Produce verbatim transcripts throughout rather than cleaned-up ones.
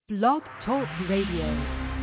Blog Talk Radio.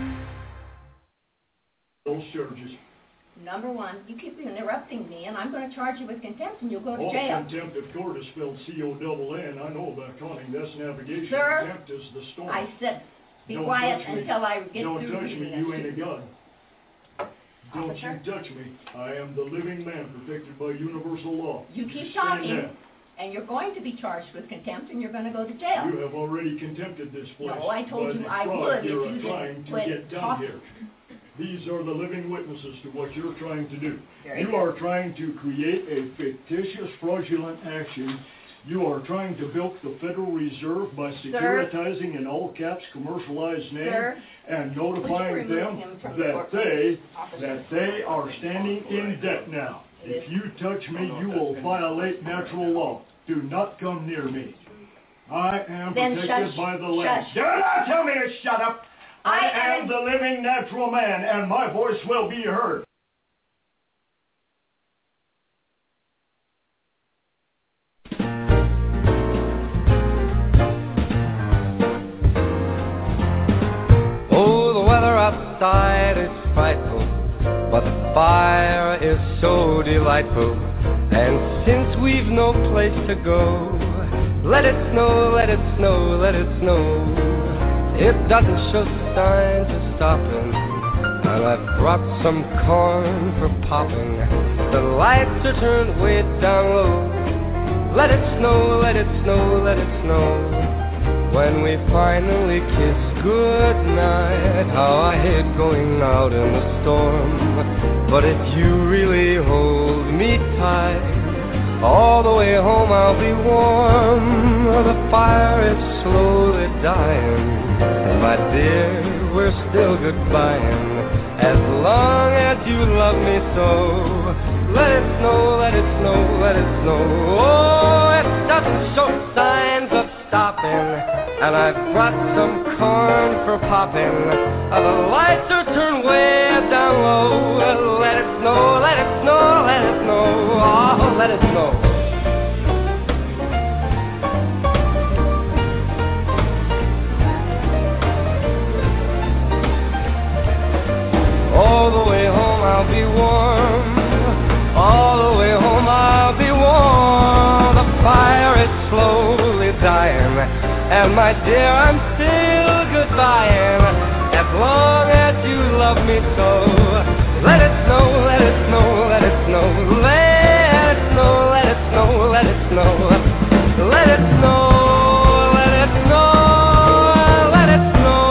Those charges. Number one, you keep interrupting me, and I'm going to charge you with contempt, and you'll go to Oh, jail. contempt of court is spelled C O double N. I know about conning. That's navigation. Sir, contempt is the storm. I said be Don't quiet touch me. until I get Don't through touch reading me. this. You ain't a god. Don't Officer? you touch me. I am the living man protected by universal law. You keep Stand talking, down. and you're going to be charged with contempt, and you're going to go to jail. You have already contempted this place. No, I told by you the I fraud would if you're you trying didn't to quit get done talking. here. These are the living witnesses to what you're trying to do. Very you good. are trying to create a fictitious, fraudulent action. You are trying to bilk the Federal Reserve by securitizing an all-caps commercialized name Sir, and would you notifying remove them him from the that courtroom? they Officer. that they are standing in debt now. If you touch me, you will violate natural law. Do not come near me. I am Then protected shush, by the land. shush. Do not tell me to shut up. I, I am the living natural man, and my voice will be heard. Oh, the weather outside is frightful, but the fire is so delightful. And since we've no place to go, let it snow, let it snow, let it snow. It doesn't show signs of stopping, and I've brought some corn for popping. The lights are turned way down low. Let it snow, let it snow, let it snow. When we finally kiss goodnight, how I hate going out in the storm. But if you really hold me tight, all the way home I'll be warm. The fire is slowly dying. My dear, we're still goodbying. As long as you love me so, let it snow, let it snow, let it snow. Oh, it doesn't show signs of stopping, and I've brought some corn for popping. Uh, the lights are turned way down low. Let it snow, let it snow, let it snow. Oh, let it snow. All the way home I'll be warm. All the way home I'll be warm. The fire is slowly dying, and my dear, I'm still goodbying. As long as you love me so, let it snow, let it snow, let it snow. Let it snow, let it snow, let it snow. Let it snow, let it snow, let it snow.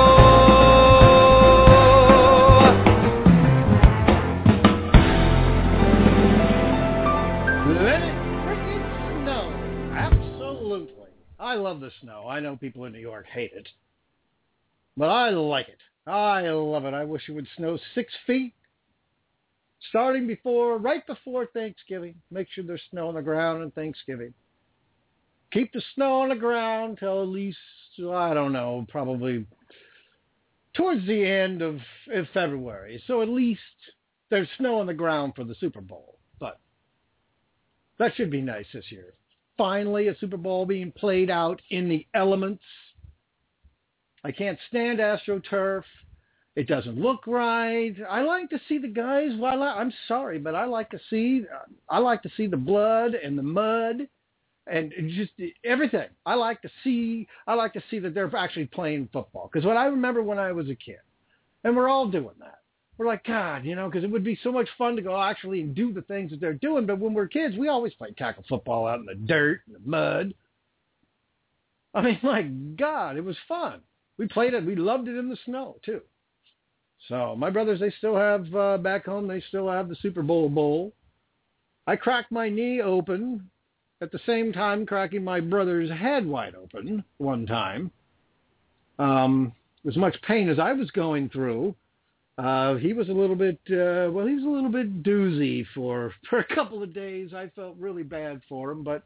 Let it frickin' snow. Absolutely. I love the snow. I know people in New York hate it. But I like it. I love it. I wish it would snow six feet. Starting before, right before Thanksgiving. Make sure there's snow on the ground on Thanksgiving. Keep the snow on the ground till at least, I don't know, probably towards the end of, of February. So at least there's snow on the ground for the Super Bowl. But that should be nice this year. Finally, a Super Bowl being played out in the elements. I can't stand AstroTurf. It doesn't look right. I like to see the guys. Well, I, I'm sorry, but I like to see. I like to see the blood and the mud, and just everything. I like to see. I like to see that they're actually playing football. Because what I remember when I was a kid, and we're all doing that. We're like, God, you know, because it would be so much fun to go actually and do the things that they're doing. But when we're kids, we always played tackle football out in the dirt and the mud. I mean, my God, it was fun. We played it. We loved it in the snow, too. So my brothers, they still have, uh, back home, they still have the Super Bowl bowl. I cracked my knee open at the same time cracking my brother's head wide open one time. Um, as much pain as I was going through. Uh, he was a little bit, uh, well, he was a little bit doozy for, for a couple of days. I felt really bad for him, but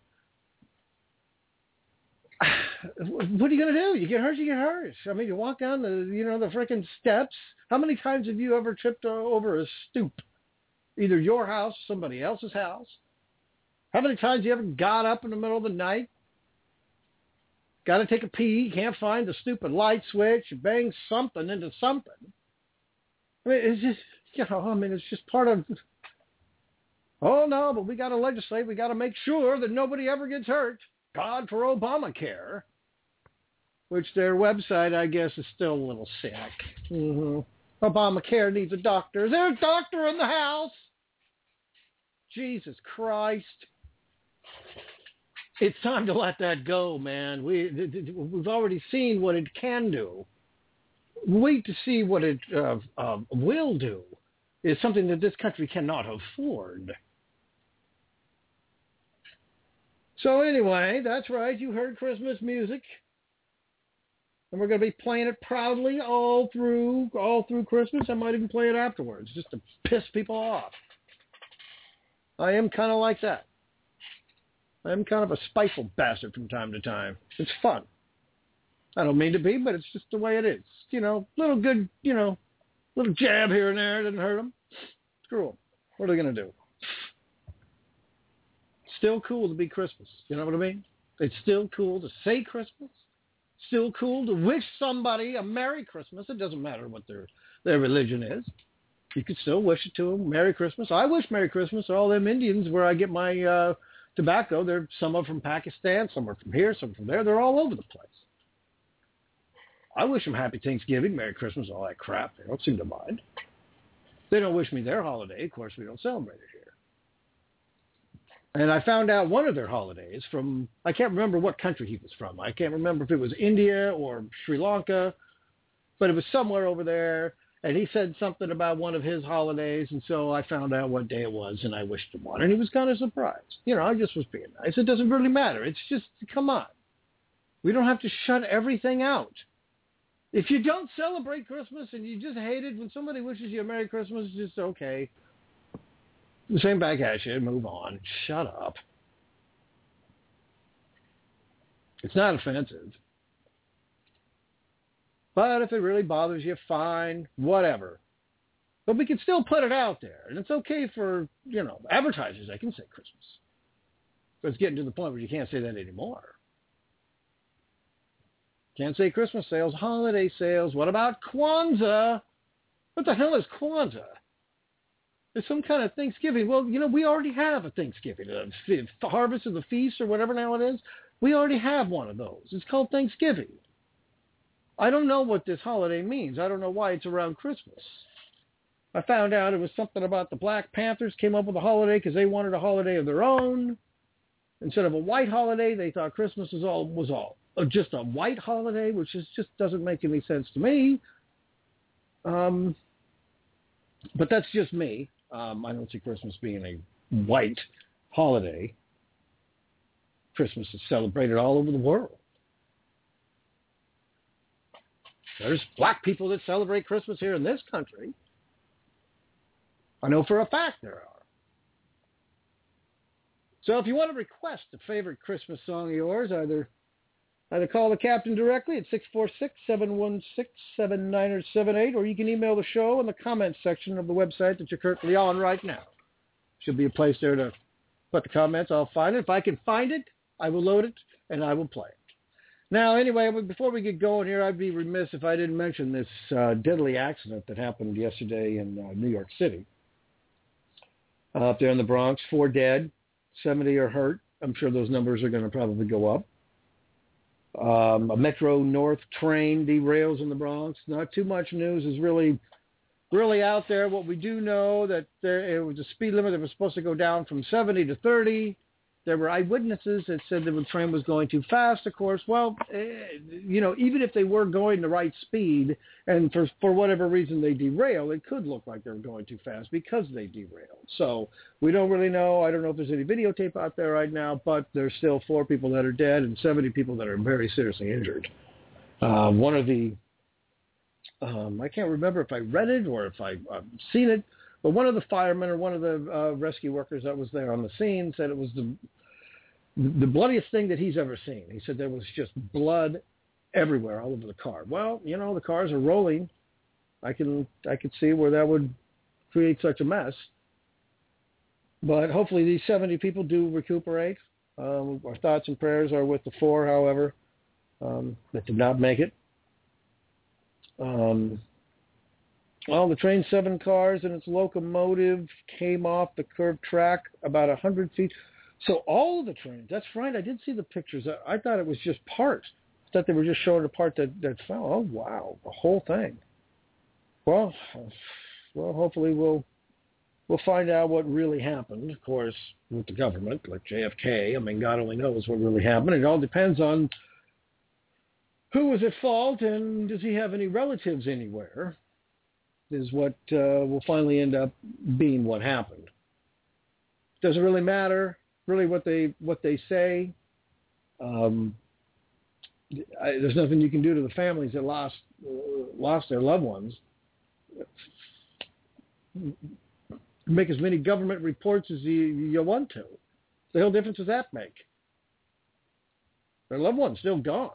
what are you going to do? You get hurt, you get hurt. I mean, you walk down the, you know, the freaking steps. How many times have you ever tripped over a stoop? Either your house, somebody else's house. How many times you ever got up in the middle of the night got to take a pee, can't find the stupid light switch, bang something into something. I mean, it's just, you know, I mean, it's just part of, oh, no, but we got to legislate. We got to make sure that nobody ever gets hurt. God for Obamacare, which their website, I guess, is still a little sick. Mm-hmm. Obamacare needs a doctor. Is there a doctor in the house? Jesus Christ. It's time to let that go, man. We, we've already seen what it can do. Wait to see what it uh, uh, will do is something that this country cannot afford. So anyway, that's right. You heard Christmas music. And we're going to be playing it proudly all through all through Christmas. I might even play it afterwards just to piss people off. I am kind of like that. I'm kind of a spiteful bastard from time to time. It's fun. I don't mean to be, but it's just the way it is. You know, little good, you know, little jab here and there doesn't hurt them. Screw them. What are they going to do? Still cool to be Christmas. You know what I mean? It's still cool to say Christmas. Still cool to wish somebody a Merry Christmas. It doesn't matter what their their religion is. You can still wish it to them. Merry Christmas. I wish Merry Christmas to all them Indians where I get my uh, tobacco. They're some are from Pakistan, some are from here, some from there. They're all over the place. I wish them Happy Thanksgiving, Merry Christmas, all that crap. They don't seem to mind. They don't wish me their holiday. Of course, we don't celebrate it here. And I found out one of their holidays from, I can't remember what country he was from. I can't remember if it was India or Sri Lanka, but it was somewhere over there. And he said something about one of his holidays, and so I found out what day it was, and I wished him one. And he was kind of surprised. You know, I just was being nice. It doesn't really matter. It's just, come on. We don't have to shut everything out. If you don't celebrate Christmas and you just hate it when somebody wishes you a Merry Christmas, it's just okay. The same back at you, move on. Shut up. It's not offensive. But if it really bothers you, fine, whatever. But we can still put it out there. And it's okay for, you know, advertisers. They can say Christmas. But it's getting to the point where you can't say that anymore. Can't say Christmas sales, holiday sales. What about Kwanzaa? What the hell is Kwanzaa? It's some kind of Thanksgiving. Well, you know, we already have a Thanksgiving, a f- harvest of the feast or whatever now it is. We already have one of those. It's called Thanksgiving. I don't know what this holiday means. I don't know why it's around Christmas. I found out it was something about the Black Panthers came up with a holiday because they wanted a holiday of their own. Instead of a white holiday, they thought Christmas was all was all just a white holiday, which is just doesn't make any sense to me. Um, but that's just me. Um, I don't see Christmas being a white holiday. Christmas is celebrated all over the world. There's black people that celebrate Christmas here in this country. I know for a fact there are. So if you want to request a favorite Christmas song of yours, either either call the captain directly at six four six, seven one six, seven nine seven eight, or you can email the show in the comments section of the website that you're currently on right now. Should be a place there to put the comments. I'll find it. If I can find it, I will load it, and I will play it. Now, anyway, before we get going here, I'd be remiss if I didn't mention this uh, deadly accident that happened yesterday in uh, New York City. Uh, up there in the Bronx, four dead, seventy are hurt. I'm sure those numbers are going to probably go up. Um, a Metro North train derails in the Bronx. Not too much news is really, really out there. What we do know that there it was a speed limit that was supposed to go down from seventy to thirty. There were eyewitnesses that said that the train was going too fast, of course. Well, eh, you know, even if they were going the right speed and for for whatever reason they derail, it could look like they were going too fast because they derailed. So we don't really know. I don't know if there's any videotape out there right now, but there's still four people that are dead and seventy people that are very seriously injured. Uh, one of the, um, I can't remember if I read it or if I've uh, seen it, but one of the firemen or one of the uh, rescue workers that was there on the scene said it was the the bloodiest thing that he's ever seen. He said there was just blood everywhere, all over the car. Well, you know, the cars are rolling. I can I could see where that would create such a mess. But hopefully these seventy people do recuperate. Um, our thoughts and prayers are with the four, however. um, that did not make it. Um, well, the train seven cars and its locomotive came off the curved track about one hundred feet. So all of the trains, that's right, I did see the pictures. I, I thought it was just parts. I thought they were just showing the part that, that fell. Oh, wow, the whole thing. Well, well, hopefully we'll we'll find out what really happened, of course, with the government, like J F K. I mean, God only knows what really happened. It all depends on who was at fault and does he have any relatives anywhere, is what uh, will finally end up being what happened. Doesn't really matter, really, what they what they say. Um, I, there's nothing you can do to the families that lost uh, lost their loved ones. Make as many government reports as you, you want to. The hell difference does that make? Their loved one's still gone.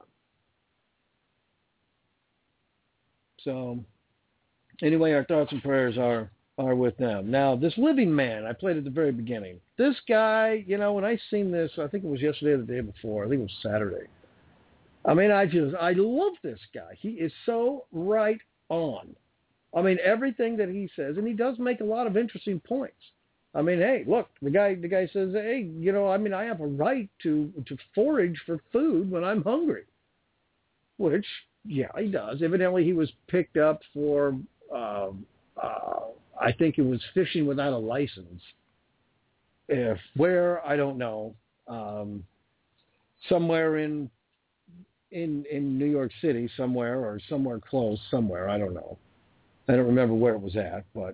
So, anyway, our thoughts and prayers are, are with them. Now, this living man I played at the very beginning. This guy, you know, when I seen this, I think it was yesterday or the day before. I think it was Saturday. I mean, I just, I love this guy. He is so right on. I mean, everything that he says, and he does make a lot of interesting points. I mean, hey, look, the guy the guy says, hey, you know, I mean, I have a right to, to forage for food when I'm hungry, which, yeah, he does. Evidently, he was picked up for, uh, uh, I think it was fishing without a license. If where, I don't know, um, somewhere in, in in New York City, somewhere, or somewhere close, somewhere, I don't know. I don't remember where it was at, but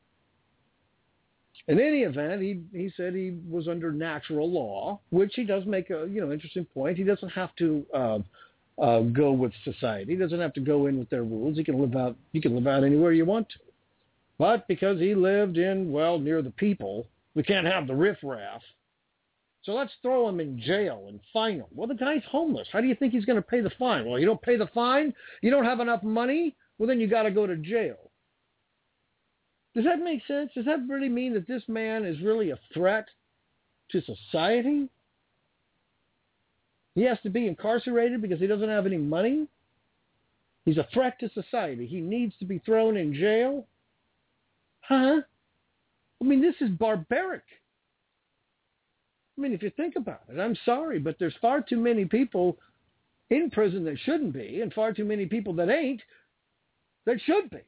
in any event, he he said he was under natural law, which he does make a you know interesting point. He doesn't have to uh, uh, go with society. He doesn't have to go in with their rules. He can live out. You can live out anywhere you want to. But because he lived in well near the people, we can't have the riffraff. So let's throw him in jail and fine him. Well, the guy's homeless. How do you think he's going to pay the fine? Well, you don't pay the fine. You don't have enough money. Well, then you got to go to jail. Does that make sense? Does that really mean that this man is really a threat to society? He has to be incarcerated because he doesn't have any money? He's a threat to society. He needs to be thrown in jail? Huh? I mean, this is barbaric. I mean, if you think about it, I'm sorry, but there's far too many people in prison that shouldn't be, and far too many people that ain't that should be.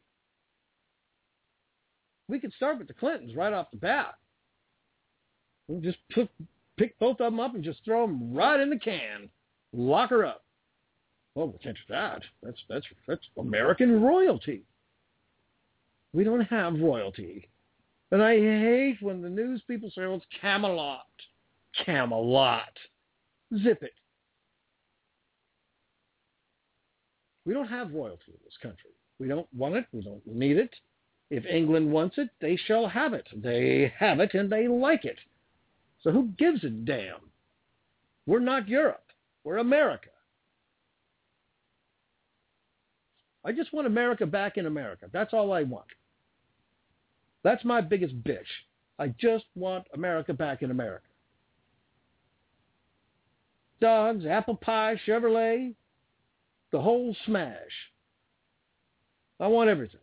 We could start with the Clintons right off the bat. We'll just put, pick both of them up and just throw them right in the can. Lock her up. Oh, we can't do that. That's, that's, that's American royalty. We don't have royalty. And I hate when the news people say, well, it's Camelot. Camelot. Zip it. We don't have royalty in this country. We don't want it. We don't need it. If England wants it, they shall have it. They have it and they like it. So who gives a damn? We're not Europe. We're America. I just want America back in America. That's all I want. That's my biggest bitch. I just want America back in America. Dogs, apple pie, Chevrolet, the whole smash. I want everything.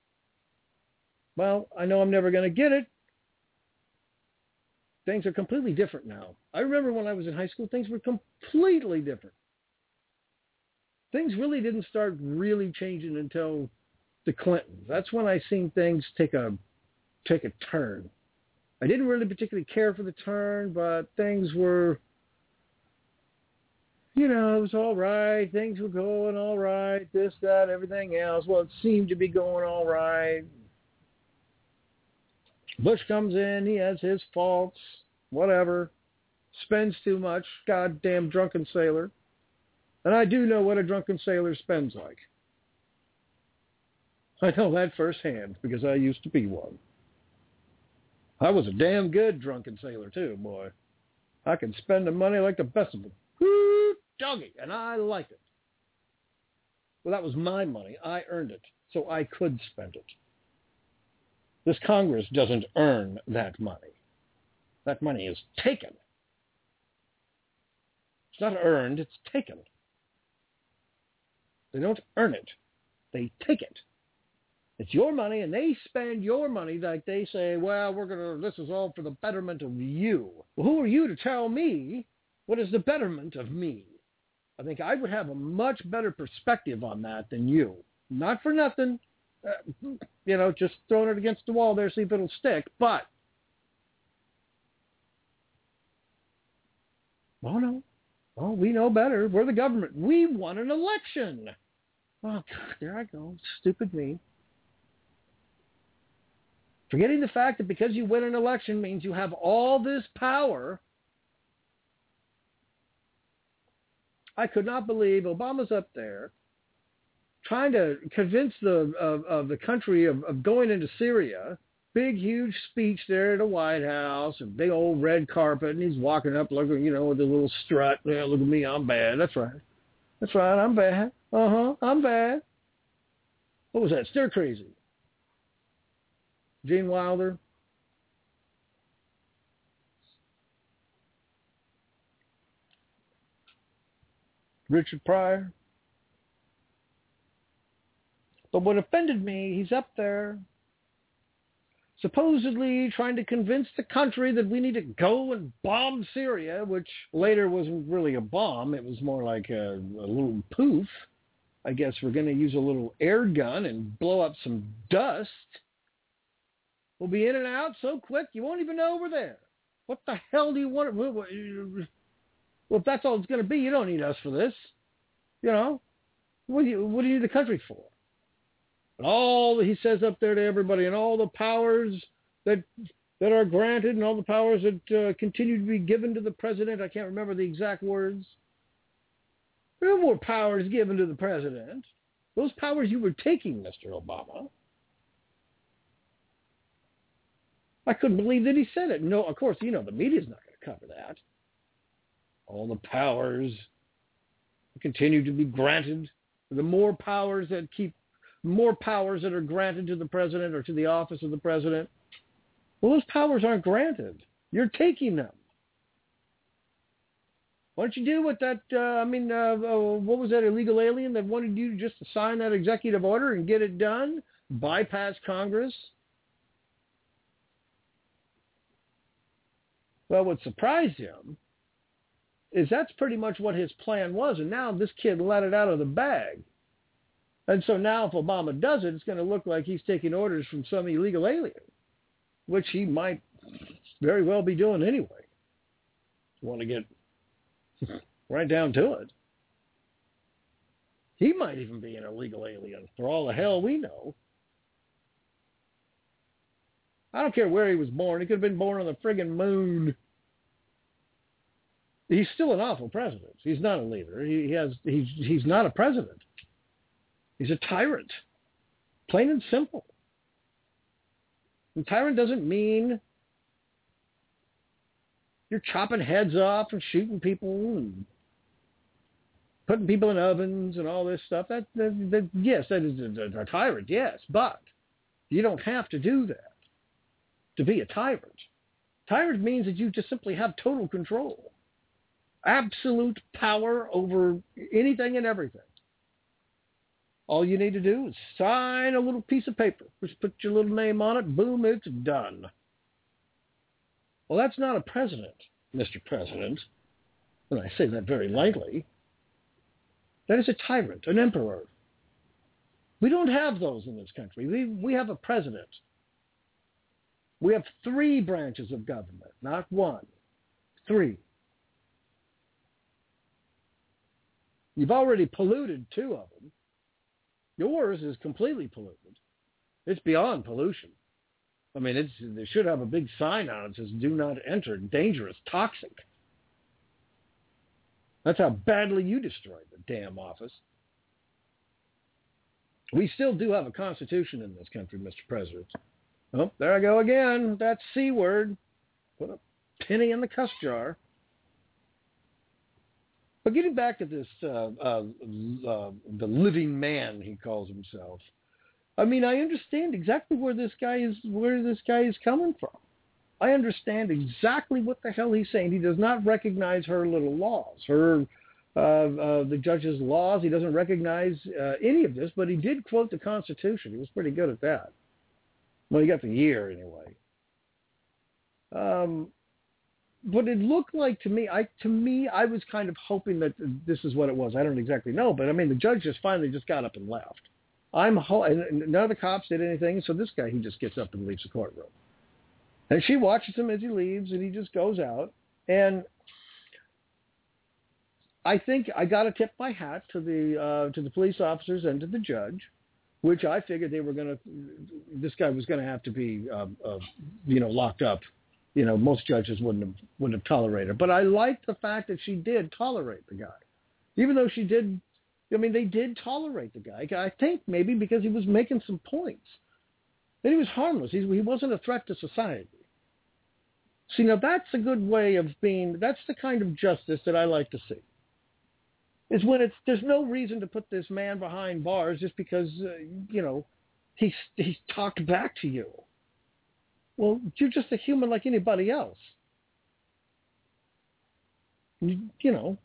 Well, I know I'm never going to get it. Things are completely different now. I remember when I was in high school, things were completely different. Things really didn't start really changing until the Clintons. That's when I seen things take a take a turn. I didn't really particularly care for the turn, but things were, you know, it was all right. Things were going all right. This, that, everything else. Well, it seemed to be going all right. Bush comes in. He has his faults. Whatever. Spends too much. Goddamn drunken sailor. And I do know what a drunken sailor spends like. I know that firsthand because I used to be one. I was a damn good drunken sailor too, boy. I could spend the money like the best of them. Whoo, doggy, and I liked it. Well, that was my money. I earned it, so I could spend it. This Congress doesn't earn that money. That money is taken. It's not earned, it's taken. They don't earn it. They take it. It's your money, and they spend your money like they say, well, we're going to, this is all for the betterment of you. Well, who are you to tell me what is the betterment of me? I think I would have a much better perspective on that than you. Not for nothing, uh, you know, just throwing it against the wall there, see if it'll stick, but, oh no, oh, we know better. We're the government. We won an election. Oh, God, there I go. Stupid me. Forgetting the fact that because you win an election means you have all this power. I could not believe Obama's up there trying to convince the of, of the country of, of going into Syria. Big, huge speech there at the White House, a big old red carpet, and he's walking up looking, you know, with a little strut. Yeah, look at me, I'm bad. That's right. That's right, I'm bad. Uh-huh, I'm bad. What was that? Stir crazy. Gene Wilder. Richard Pryor. But what offended me, he's up there supposedly trying to convince the country that we need to go and bomb Syria, which later wasn't really a bomb. It was more like a, a little poof. I guess we're going to use a little air gun and blow up some dust. We'll be in and out so quick you won't even know we're there. What the hell do you want? Well, if that's all it's going to be, you don't need us for this. You know, what do you what do you need the country for? And all he says up there to everybody, and all the powers that that are granted, and all the powers that uh, continue to be given to the president. I can't remember the exact words. There are more powers given to the president. Those powers you were taking, Mister Obama. I couldn't believe that he said it. No, of course, you know, the media's not going to cover that. All the powers continue to be granted. The more powers that keep, more powers that are granted to the president or to the office of the president. Well, those powers aren't granted. You're taking them. Why don't you do what that, uh, I mean, uh, uh, what was that illegal alien that wanted you just to sign that executive order and get it done? Bypass Congress? Well, what surprised him is that's pretty much what his plan was, and now this kid let it out of the bag. And so now if Obama does it, it's going to look like he's taking orders from some illegal alien, which he might very well be doing anyway. You want to get right down to it. He might even be an illegal alien, for all the hell we know. I don't care where he was born. He could have been born on the friggin' moon. He's still an awful president. He's not a leader. He has. He's. He's not a president. He's a tyrant, plain and simple. And tyrant doesn't mean you're chopping heads off and shooting people and putting people in ovens and all this stuff. That, that, that yes, that is a, a tyrant. Yes, but you don't have to do that to be a tyrant. Tyrant means that you just simply have total control. Absolute power over anything and everything. All you need to do is sign a little piece of paper. Just put your little name on it. Boom, it's done. Well, that's not a president, Mister President. And I say that very lightly. That is a tyrant, an emperor. We don't have those in this country. We, we have a president. We have three branches of government, not one. Three. You've already polluted two of them. Yours is completely polluted. It's beyond pollution. I mean, it's, they should have a big sign on it that says, do not enter, dangerous, toxic. That's how badly you destroyed the damn office. We still do have a constitution in this country, Mister President. Oh, there I go again, that C word. Put a penny in the cuss jar. But getting back to this, uh, uh, uh, the living man, he calls himself. I mean, I understand exactly where this guy is, where this guy is coming from. I understand exactly what the hell he's saying. He does not recognize her little laws, her, uh, uh, the judge's laws. He doesn't recognize uh, any of this, but he did quote the Constitution. He was pretty good at that. Well, he got the year anyway. Um, but it looked like to me, I to me, I was kind of hoping that this is what it was. I don't exactly know, but I mean, the judge just finally just got up and left. I'm ho- and none of the cops did anything, so this guy, he just gets up and leaves the courtroom. And she watches him as he leaves, and he just goes out. And I think I got to tip my hat to the uh, to the police officers and to the judge, which I figured they were going to. This guy was going to have to be, uh, uh, you know, locked up. You know, most judges wouldn't have wouldn't have tolerated it. But I liked the fact that she did tolerate the guy, even though she did. I mean, they did tolerate the guy. I think maybe because he was making some points. And he was harmless. He, he wasn't a threat to society. See, now that's a good way of being, that's the kind of justice that I like to see. Is when it's, there's no reason to put this man behind bars just because, uh, you know, he's, he's talked back to you. Well, you're just a human like anybody else. You, you know.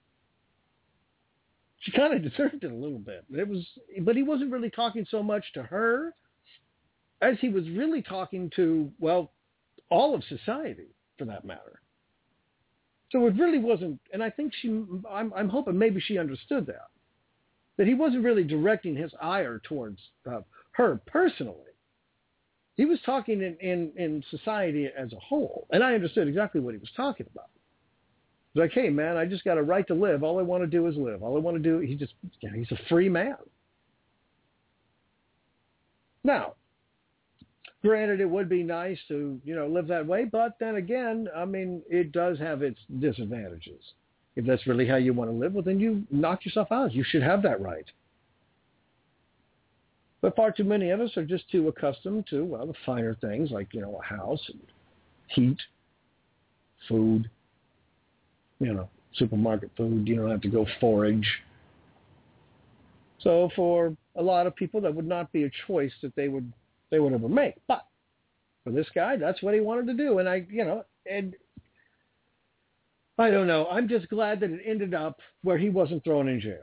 She kind of deserved it a little bit. It was, but he wasn't really talking so much to her as he was really talking to, well, all of society, for that matter. So it really wasn't, and I think she, I'm, I'm hoping maybe she understood that, that he wasn't really directing his ire towards uh, her personally. He was talking in, in, in society as a whole, and I understood exactly what he was talking about. He's like, hey, man, I just got a right to live. All I want to do is live. All I want to do, he just, you know, he's a free man. Now, granted, it would be nice to, you know, live that way, but then again, I mean, it does have its disadvantages. If that's really how you want to live, well, then you knock yourself out. You should have that right. But far too many of us are just too accustomed to, well, the finer things like, you know, a house and heat, food, you know, supermarket food. You don't have to go forage. So for a lot of people, that would not be a choice that they would they would ever make. But for this guy, that's what he wanted to do. And I, you know, and I don't know. I'm just glad that it ended up where he wasn't thrown in jail.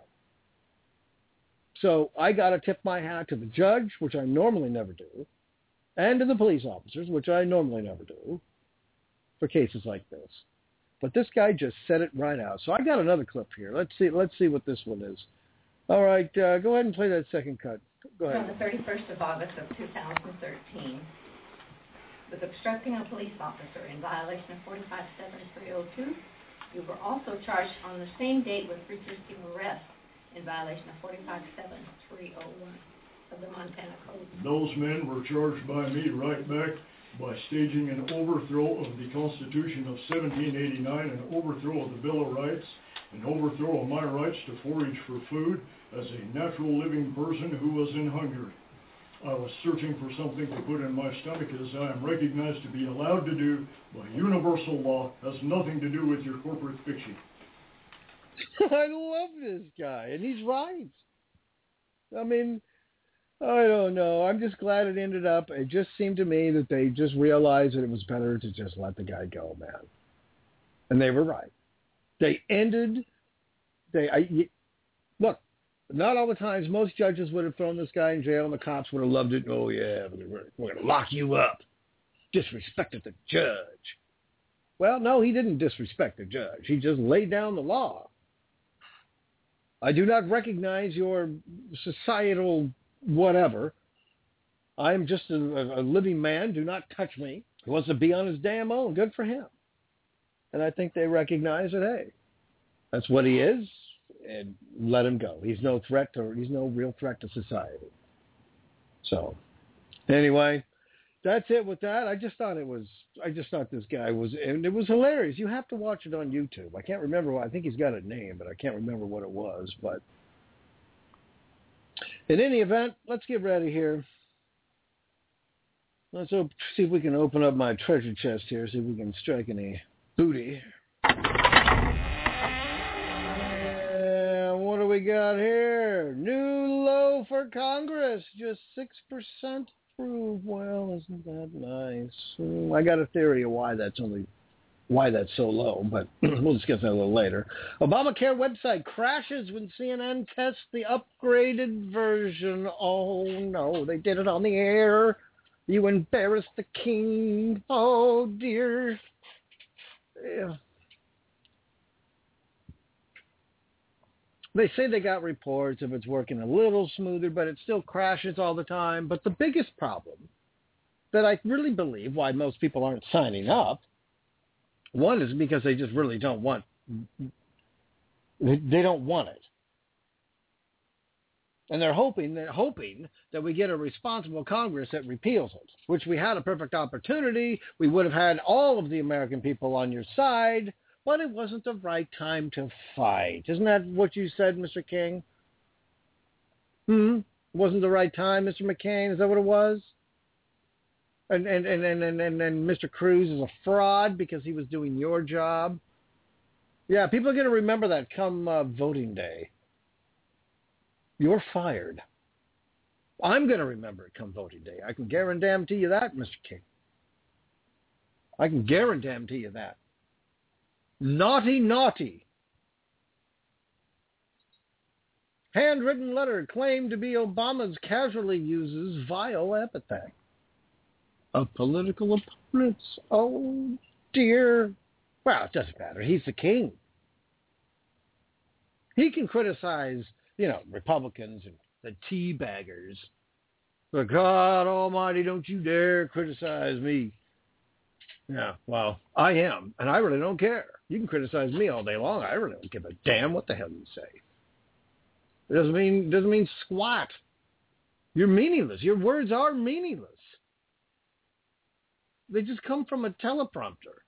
So I got to tip my hat to the judge, which I normally never do, and to the police officers, which I normally never do, for cases like this. But this guy just said it right out. So I got another clip here. Let's see. Let's see what this one is. All right, uh, go ahead and play that second cut. Go ahead. On the thirty-first of August of two thousand thirteen, with obstructing a police officer in violation of forty-five seven three oh two, you were also charged on the same date with resisting arrest in violation of forty-five seven three oh one of the Montana Code. Those men were charged by me right back by staging an overthrow of the Constitution of seventeen eighty-nine, an overthrow of the Bill of Rights, an overthrow of my rights to forage for food as a natural living person who was in hunger. I was searching for something to put in my stomach, as I am recognized to be allowed to do by universal law. Has nothing to do with your corporate fiction. I love this guy, and he's right. I mean, I don't know. I'm just glad it ended up. It just seemed to me that they just realized that it was better to just let the guy go, man. And they were right. They ended. They I, look. Not all the times. Most judges would have thrown this guy in jail, and the cops would have loved it. Oh yeah, we're, we're going to lock you up. Disrespected the judge. Well, no, he didn't disrespect the judge. He just laid down the law. I do not recognize your societal whatever. I am just a, a living man. Do not touch me. He wants to be on his damn own. Good for him. And I think they recognize that, hey, that's what he is, and let him go. He's no threat to, he's no real threat to society. So, anyway, that's it with that. I just thought it was, I just thought this guy was, and it was hilarious. You have to watch it on YouTube. I can't remember what, I think he's got a name, but I can't remember what it was. But in any event, let's get ready here. Let's op- see if we can open up my treasure chest here, see if we can strike any booty. And what do we got here? New low for Congress, just six percent approved. Well, isn't that nice? Hmm, I got a theory of why that's only why that's so low, but we'll discuss that a little later. Obamacare website crashes when C N N tests the upgraded version. Oh, no, they did it on the air. You embarrassed the king. Oh, dear. Yeah. They say they got reports of it's working a little smoother, but it still crashes all the time. But the biggest problem that I really believe why most people aren't signing up, one is because they just really don't want, they don't want it. And they're hoping, they're hoping that we get a responsible Congress that repeals it, which we had a perfect opportunity. We would have had all of the American people on your side, but it wasn't the right time to fight. Isn't that what you said, Mister King? Hmm? It wasn't the right time, Mister McCain? Is that what it was? And and, and, and, and, and, and Mister Cruz is a fraud because he was doing your job? Yeah, people are going to remember that come uh, voting day. You're fired. I'm going to remember it come voting day. I can guarantee you that, Mister King. I can guarantee you that. Naughty, naughty. Handwritten letter claimed to be Obama's casually uses vile epithet of political opponents. Oh, dear. Well, it doesn't matter. He's the king. He can criticize, you know, Republicans and the teabaggers. But God almighty, don't you dare criticize me. Yeah, well, I am, and I really don't care. You can criticize me all day long. I really don't give a damn what the hell you say. It doesn't mean, doesn't mean squat. You're meaningless. Your words are meaningless. They just come from a teleprompter.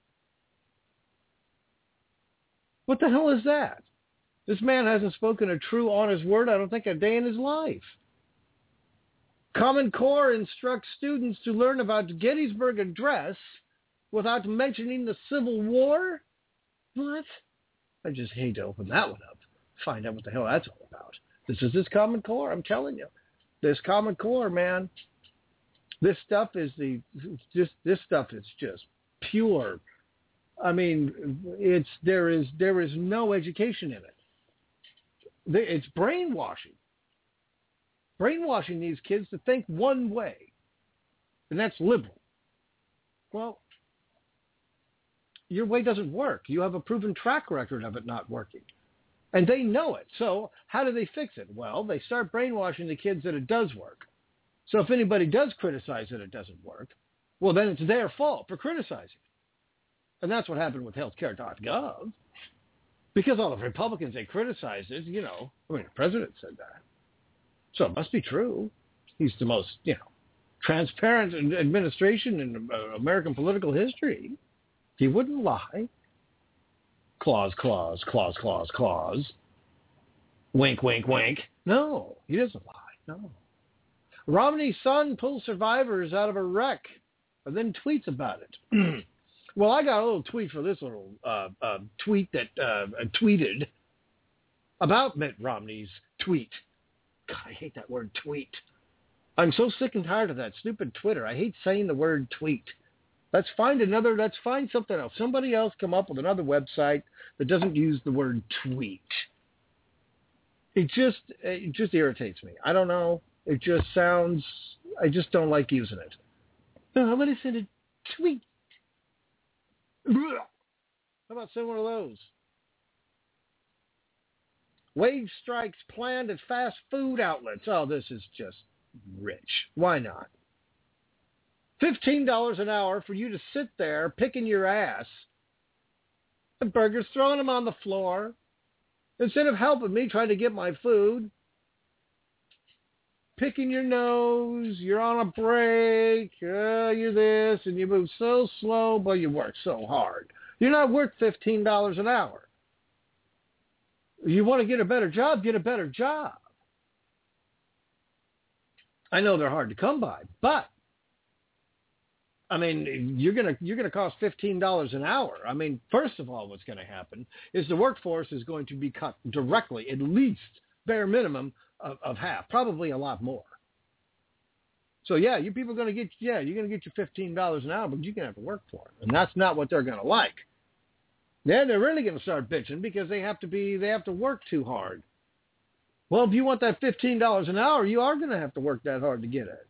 What the hell is that? This man hasn't spoken a true, honest word, I don't think, a day in his life. Common Core instructs students to learn about the Gettysburg Address without mentioning the Civil War? What? I just hate to open that one up. Find out what the hell that's all about. This is this Common Core, I'm telling you. This Common Core, man. This stuff is the just this stuff is just pure. I mean, it's there is there is no education in it. It's brainwashing. Brainwashing these kids to think one way, and that's liberal. Well, your way doesn't work. You have a proven track record of it not working. And they know it. So how do they fix it? Well, they start brainwashing the kids that it does work. So if anybody does criticize that it doesn't work, well, then it's their fault for criticizing. And that's what happened with healthcare dot gov. Because all the Republicans, they criticized it, you know. I mean, the president said that. So it must be true. He's the most, you know, transparent administration in American political history. He wouldn't lie. Clause, clause, clause, clause, clause. Wink, wink, wink. No, he doesn't lie. No. Romney's son pulls survivors out of a wreck and then tweets about it. Well, I got a little tweet for this little uh, uh, tweet that uh, tweeted about Mitt Romney's tweet. God, I hate that word tweet. I'm so sick and tired of that stupid Twitter. I hate saying the word tweet. Let's find another, let's find something else. Somebody else come up with another website that doesn't use the word tweet. It just, it just irritates me. I don't know. It just sounds, I just don't like using it. Oh, I'm going to send a tweet. How about send one of those? Wage strikes planned at fast food outlets. Oh, this is just rich. Why not? fifteen dollars an hour for you to sit there picking your ass. The burgers, throwing them on the floor. Instead of helping me trying to get my food. Picking your nose, you're on a break, uh, you're this, and you move so slow, but you work so hard. You're not worth fifteen dollars an hour. You want to get a better job, get a better job. I know they're hard to come by, but I mean, you're gonna you're gonna cost fifteen dollars an hour. I mean, first of all, what's going to happen is the workforce is going to be cut directly, at least bare minimum of, of half, probably a lot more. So yeah, you people are going to get yeah, you're going to get your fifteen dollars an hour, but you're going to have to work for it, and that's not what they're going to like. Then they're really going to start bitching because they have to be, they have to work too hard. Well, if you want that fifteen dollars an hour, you are going to have to work that hard to get it.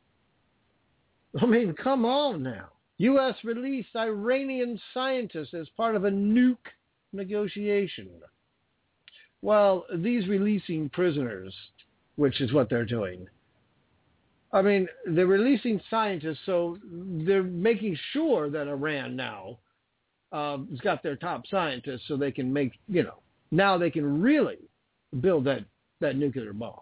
I mean, come on now. U S released Iranian scientists as part of a nuke negotiation. Well, these releasing prisoners, which is what they're doing. I mean, they're releasing scientists, so they're making sure that Iran now um, has got their top scientists so they can make, you know, now they can really build that, that nuclear bomb.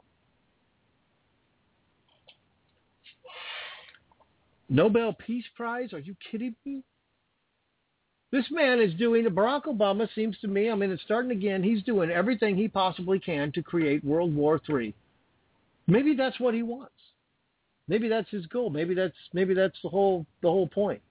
Nobel Peace Prize? Are you kidding me? This man is doing, Barack Obama seems to me, I mean, it's starting again, he's doing everything he possibly can to create World War Three. Maybe that's what he wants. Maybe that's his goal. Maybe that's maybe that's the whole the whole point.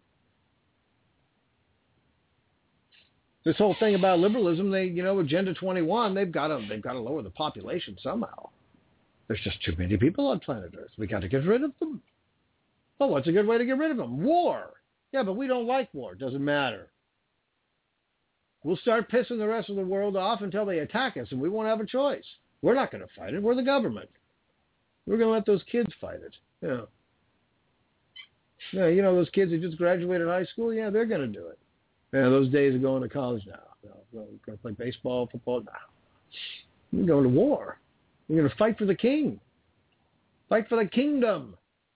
This whole thing about liberalism, they you know, Agenda twenty-one, they've got to they've got to lower the population somehow. There's just too many people on planet Earth. We got to get rid of them. Well, what's a good way to get rid of them? War. Yeah, but we don't like war. Doesn't matter. We'll start pissing the rest of the world off until they attack us, and we won't have a choice. We're not going to fight it. We're the government. We're going to let those kids fight it. Yeah. Yeah, you know, those kids who just graduated high school, yeah, they're going to do it. Yeah, those days of going to college now. You know, going to play baseball, football now. We're going to war. We're going to fight for the king. Fight for the kingdom.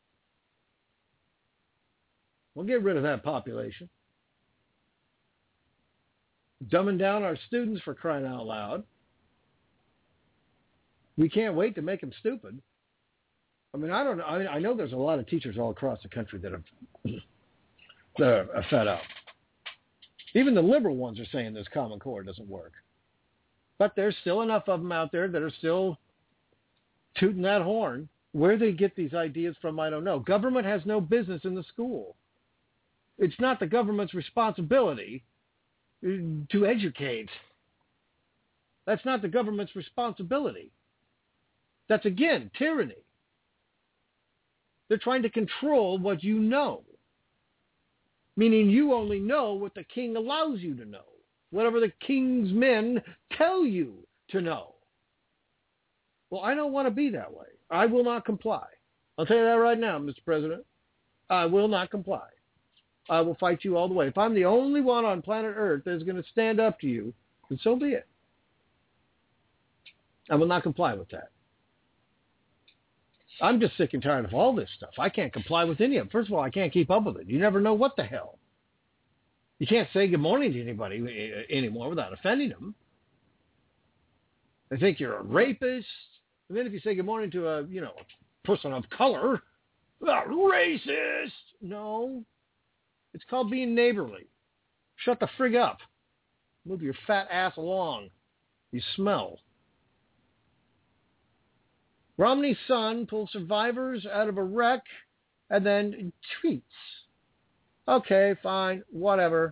We'll get rid of that population. Dumbing down our students, for crying out loud. We can't wait to make them stupid. I mean, I don't know. I mean, I know there's a lot of teachers all across the country that are, that are fed up. Even the liberal ones are saying this Common Core doesn't work. But there's still enough of them out there that are still tooting that horn. Where they get these ideas from, I don't know. Government has no business in the school. It's not the government's responsibility to educate. That's not the government's responsibility. That's, again, tyranny. They're trying to control what you know, meaning you only know what the king allows you to know, whatever the king's men tell you to know. Well, I don't want to be that way. I will not comply. I'll tell you that right now, Mister President. I will not comply. I will fight you all the way. If I'm the only one on planet Earth that is going to stand up to you, then so be it. I will not comply with that. I'm just sick and tired of all this stuff. I can't comply with any of it. First of all, I can't keep up with it. You never know what the hell. You can't say good morning to anybody anymore without offending them. They think you're a rapist. And then if you say good morning to a, you know, a person of color, ah, racist. No. It's called being neighborly. Shut the frig up. Move your fat ass along. You smell. Romney's son pulls survivors out of a wreck and then tweets. Okay, fine, whatever.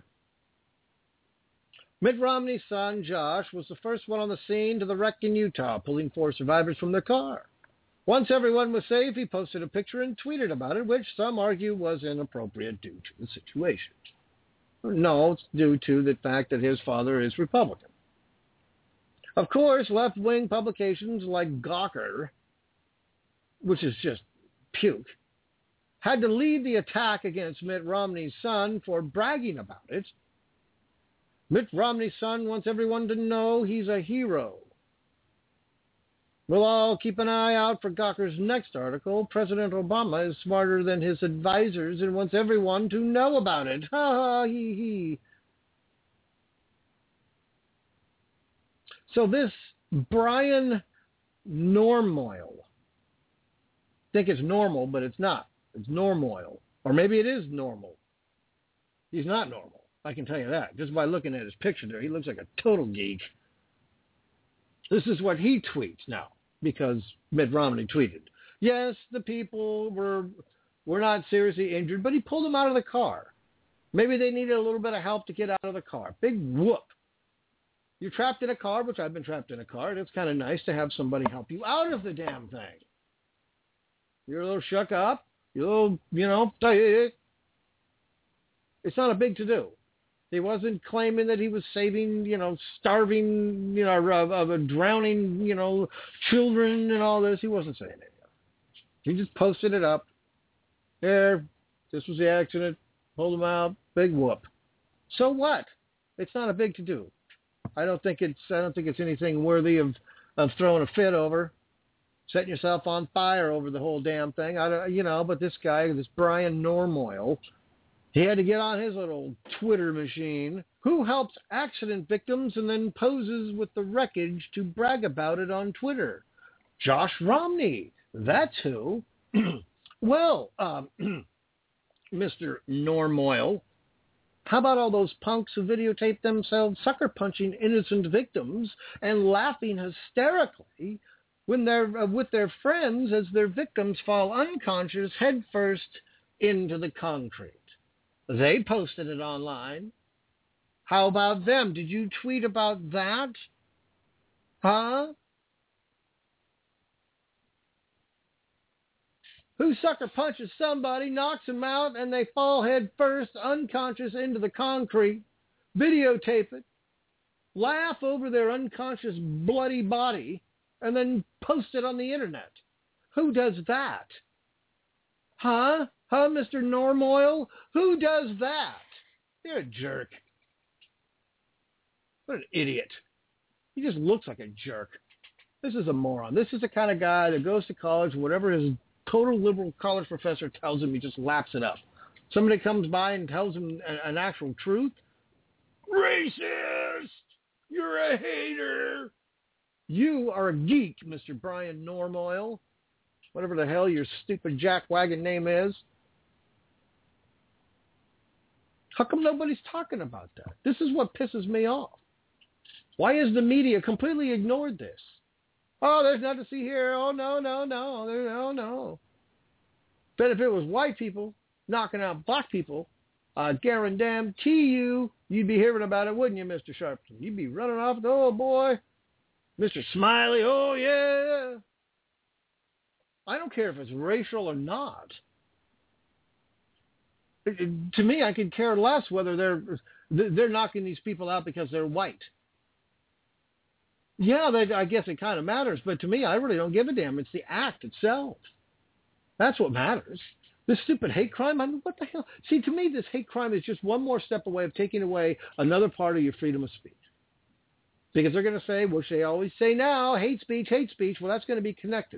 Mitt Romney's son, Josh, was the first one on the scene to the wreck in Utah, pulling four survivors from their car. Once everyone was safe, he posted a picture and tweeted about it, which some argue was inappropriate due to the situation. No, it's due to the fact that his father is Republican. Of course, left-wing publications like Gawker, which is just puke, had to lead the attack against Mitt Romney's son for bragging about it. Mitt Romney's son wants everyone to know he's a hero. We'll all keep an eye out for Gawker's next article. President Obama is smarter than his advisors and wants everyone to know about it. Ha ha, hee hee. So this Brian Normoyle, I think it's normal, but it's not. It's Normoyle. Or maybe it is normal. He's not normal. I can tell you that. Just by looking at his picture there, he looks like a total geek. This is what he tweets now, because Mitt Romney tweeted. Yes, the people were were not seriously injured, but he pulled them out of the car. Maybe they needed a little bit of help to get out of the car. Big whoop. You're trapped in a car, which I've been trapped in a car, and it's kind of nice to have somebody help you out of the damn thing. You're a little shook up. You're a little, you know, it's not a big to-do. He wasn't claiming that he was saving, you know, starving, you know, of, of a drowning, you know, children and all this. He wasn't saying it. He just posted it up. There, this was the accident. Pulled him out. Big whoop. So what? It's not a big to-do. I don't think it's. I don't think it's anything worthy of, of throwing a fit over, setting yourself on fire over the whole damn thing. I don't, you know. But this guy, this Brian Normoyle, he had to get on his little Twitter machine. Who helps accident victims and then poses with the wreckage to brag about it on Twitter? Josh Romney. That's who. Well, um, Mister Normoyle, how about all those punks who videotape themselves sucker punching innocent victims and laughing hysterically when they're uh, with their friends as their victims fall unconscious headfirst into the concrete? They posted it online. How about them? Did you tweet about that? Huh? Who sucker punches somebody, knocks them out, and they fall head first, unconscious, into the concrete, videotape it, laugh over their unconscious bloody body, and then post it on the internet? Who does that? Huh? Huh, Mister Normoyle? Who does that? You're a jerk. What an idiot. He just looks like a jerk. This is a moron. This is the kind of guy that goes to college, whatever his total liberal college professor tells him, he just laps it up. Somebody comes by and tells him an, an actual truth. Racist! You're a hater! You are a geek, Mister Brian Normoyle. Whatever the hell your stupid jackwagon name is. How come nobody's talking about that? This is what pisses me off. Why has the media completely ignored this? Oh, there's nothing to see here. Oh, no, no, no, no, no. But if it was white people knocking out black people, I guarantee you, you'd be hearing about it, wouldn't you, Mister Sharpton? You'd be running off, oh, boy. Mister Smiley, oh, yeah. I don't care if it's racial or not. It, it, to me, I could care less whether they're they're knocking these people out because they're white. Yeah, they, I guess it kind of matters, but to me, I really don't give a damn. It's the act itself. That's what matters. This stupid hate crime, I mean, what the hell? See, to me, this hate crime is just one more step away of taking away another part of your freedom of speech. Because they're going to say, which they always say now, hate speech, hate speech. Well, that's going to be connected.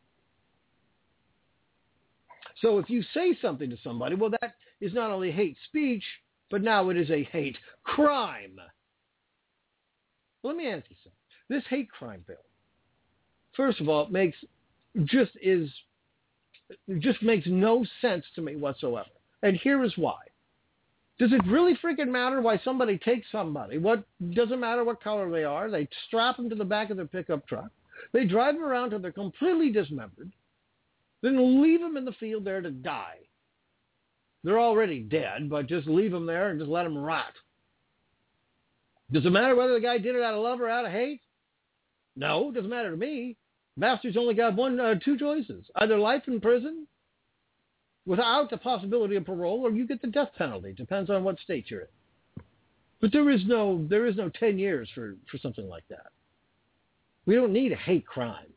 So if you say something to somebody, well, that is not only hate speech, but now it is a hate crime. Let me ask you something. This hate crime bill, first of all, it makes just is it just makes no sense to me whatsoever. And here is why. Does it really freaking matter why somebody takes somebody? What doesn't matter what color they are. They strap them to the back of their pickup truck. They drive them around till they're completely dismembered. Then leave them in the field there to die. They're already dead, but just leave them there and just let them rot. Does it matter whether the guy did it out of love or out of hate? No, it doesn't matter to me. Bastards only got one, uh, two choices. Either life in prison without the possibility of parole, or you get the death penalty. Depends on what state you're in. But there is no, there is no ten years for, for something like that. We don't need a hate crime.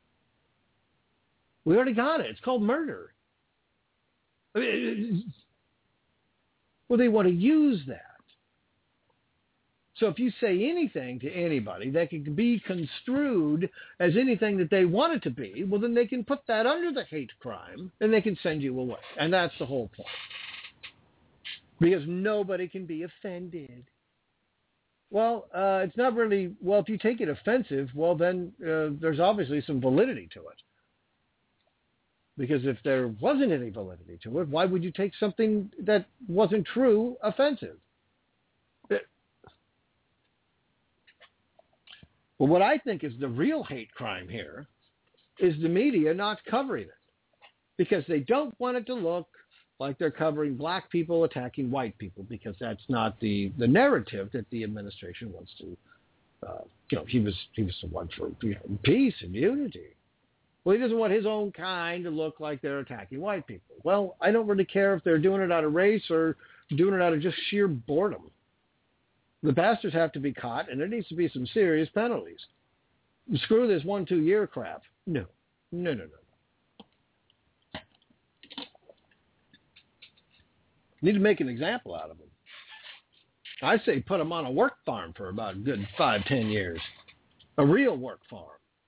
We already got it. It's called murder. I mean, well, they want to use that. So if you say anything to anybody that can be construed as anything that they want it to be, well, then they can put that under the hate crime and they can send you away. And that's the whole point. Because nobody can be offended. Well, uh, it's not really, well, if you take it offensive, well, then uh, there's obviously some validity to it. Because if there wasn't any validity to it, why would you take something that wasn't true offensive? Well, what I think is the real hate crime here is the media not covering it because they don't want it to look like they're covering black people attacking white people because that's not the, the narrative that the administration wants to, uh, you know, he was, he was the one for you know, peace and unity. Well, he doesn't want his own kind to look like they're attacking white people. Well, I don't really care if they're doing it out of race or doing it out of just sheer boredom. The bastards have to be caught, and there needs to be some serious penalties. Screw this one, two year crap. No, no, no, no. Need to make an example out of them. I say put them on a work farm for about a good five, ten years. A real work farm.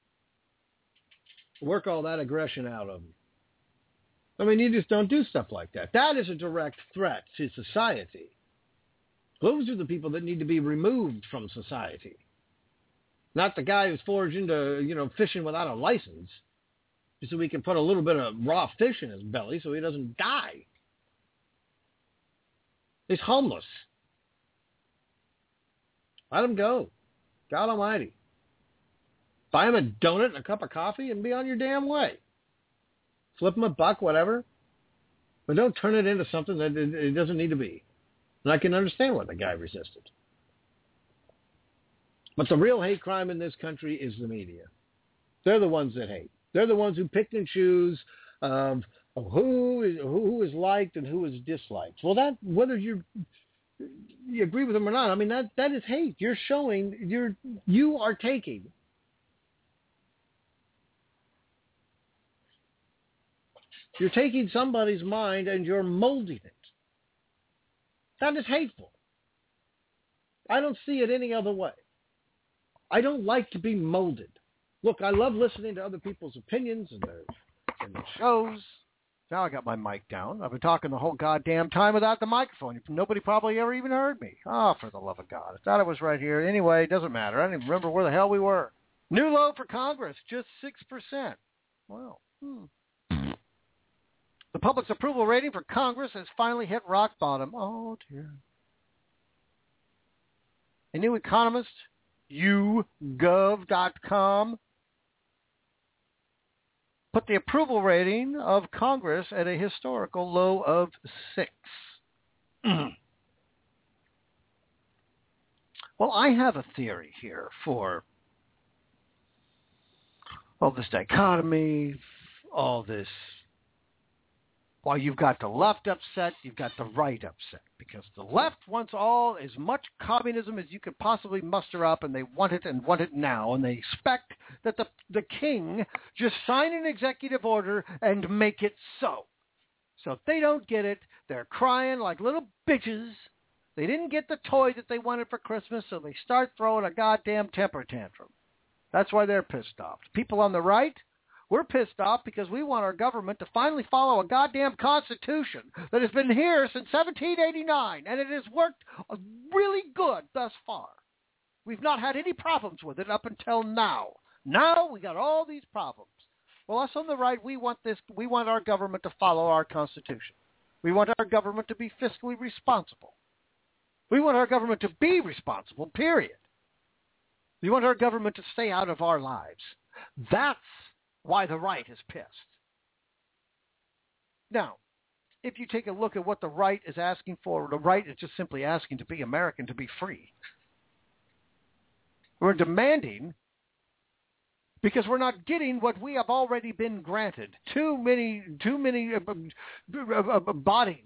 Work all that aggression out of them. I mean, you just don't do stuff like that. That is a direct threat to society. Those are the people that need to be removed from society. Not the guy who's foraged into, you know, fishing without a license, just so we can put a little bit of raw fish in his belly so he doesn't die. He's homeless. Let him go. God almighty. Buy him a donut and a cup of coffee and be on your damn way. Flip him a buck, whatever. But don't turn it into something that it, it doesn't need to be. And I can understand why the guy resisted. But the real hate crime in this country is the media. They're the ones that hate. They're the ones who pick and choose um, who is who is liked and who is disliked. Well, that whether you you agree with them or not, I mean that that is hate. You're showing you're you are taking you're taking somebody's mind and you're molding it. That is hateful. I don't see it any other way. I don't like to be molded. Look, I love listening to other people's opinions and their, and their shows. Now I got my mic down. I've been talking the whole goddamn time without the microphone. Nobody probably ever even heard me. Oh, for the love of God. I thought it was right here. Anyway, it doesn't matter. I don't even remember where the hell we were. New low for Congress, just six percent. Wow. Hmm. The public's approval rating for Congress has finally hit rock bottom. Oh, dear. A new economist, you gov dot com, put the approval rating of Congress at a historical low of six. Well, I have a theory here for all this dichotomy, all this. While you've got the left upset, you've got the right upset, because the left wants all as much communism as you could possibly muster up, and they want it and want it now, and they expect that the the king just sign an executive order and make it so. So if they don't get it, they're crying like little bitches. They didn't get the toy that they wanted for Christmas, so they start throwing a goddamn temper tantrum. That's why they're pissed off. People on the right, we're pissed off because we want our government to finally follow a goddamn constitution that has been here since seventeen eighty-nine, and it has worked really good thus far. We've not had any problems with it up until now. Now we got all these problems. Well, us on the right, we want this. We want our government to follow our constitution. We want our government to be fiscally responsible. We want our government to be responsible, period. We want our government to stay out of our lives. That's why the right is pissed. Now, if you take a look at what the right is asking for, the right is just simply asking to be American, to be free. We're demanding because we're not getting what we have already been granted. Too many, too many uh, uh, uh, bodies.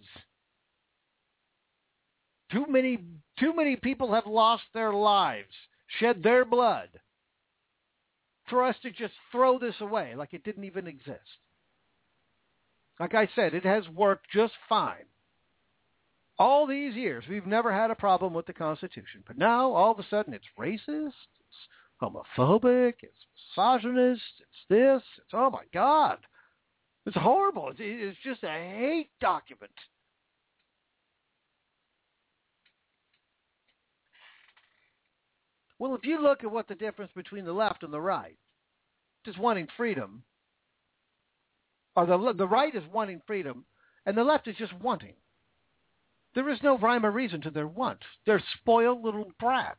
Too many, too many people have lost their lives, shed their blood, for us to just throw this away like it didn't even exist. Like I said, it has worked just fine. All these years, we've never had a problem with the Constitution. But now, all of a sudden, it's racist, it's homophobic, it's misogynist, it's this, it's, oh my God. It's horrible. It's, it's just a hate document. Well, if you look at what the difference between the left and the right, just wanting freedom, or the the right is wanting freedom, and the left is just wanting. There is no rhyme or reason to their want. They're spoiled little brats.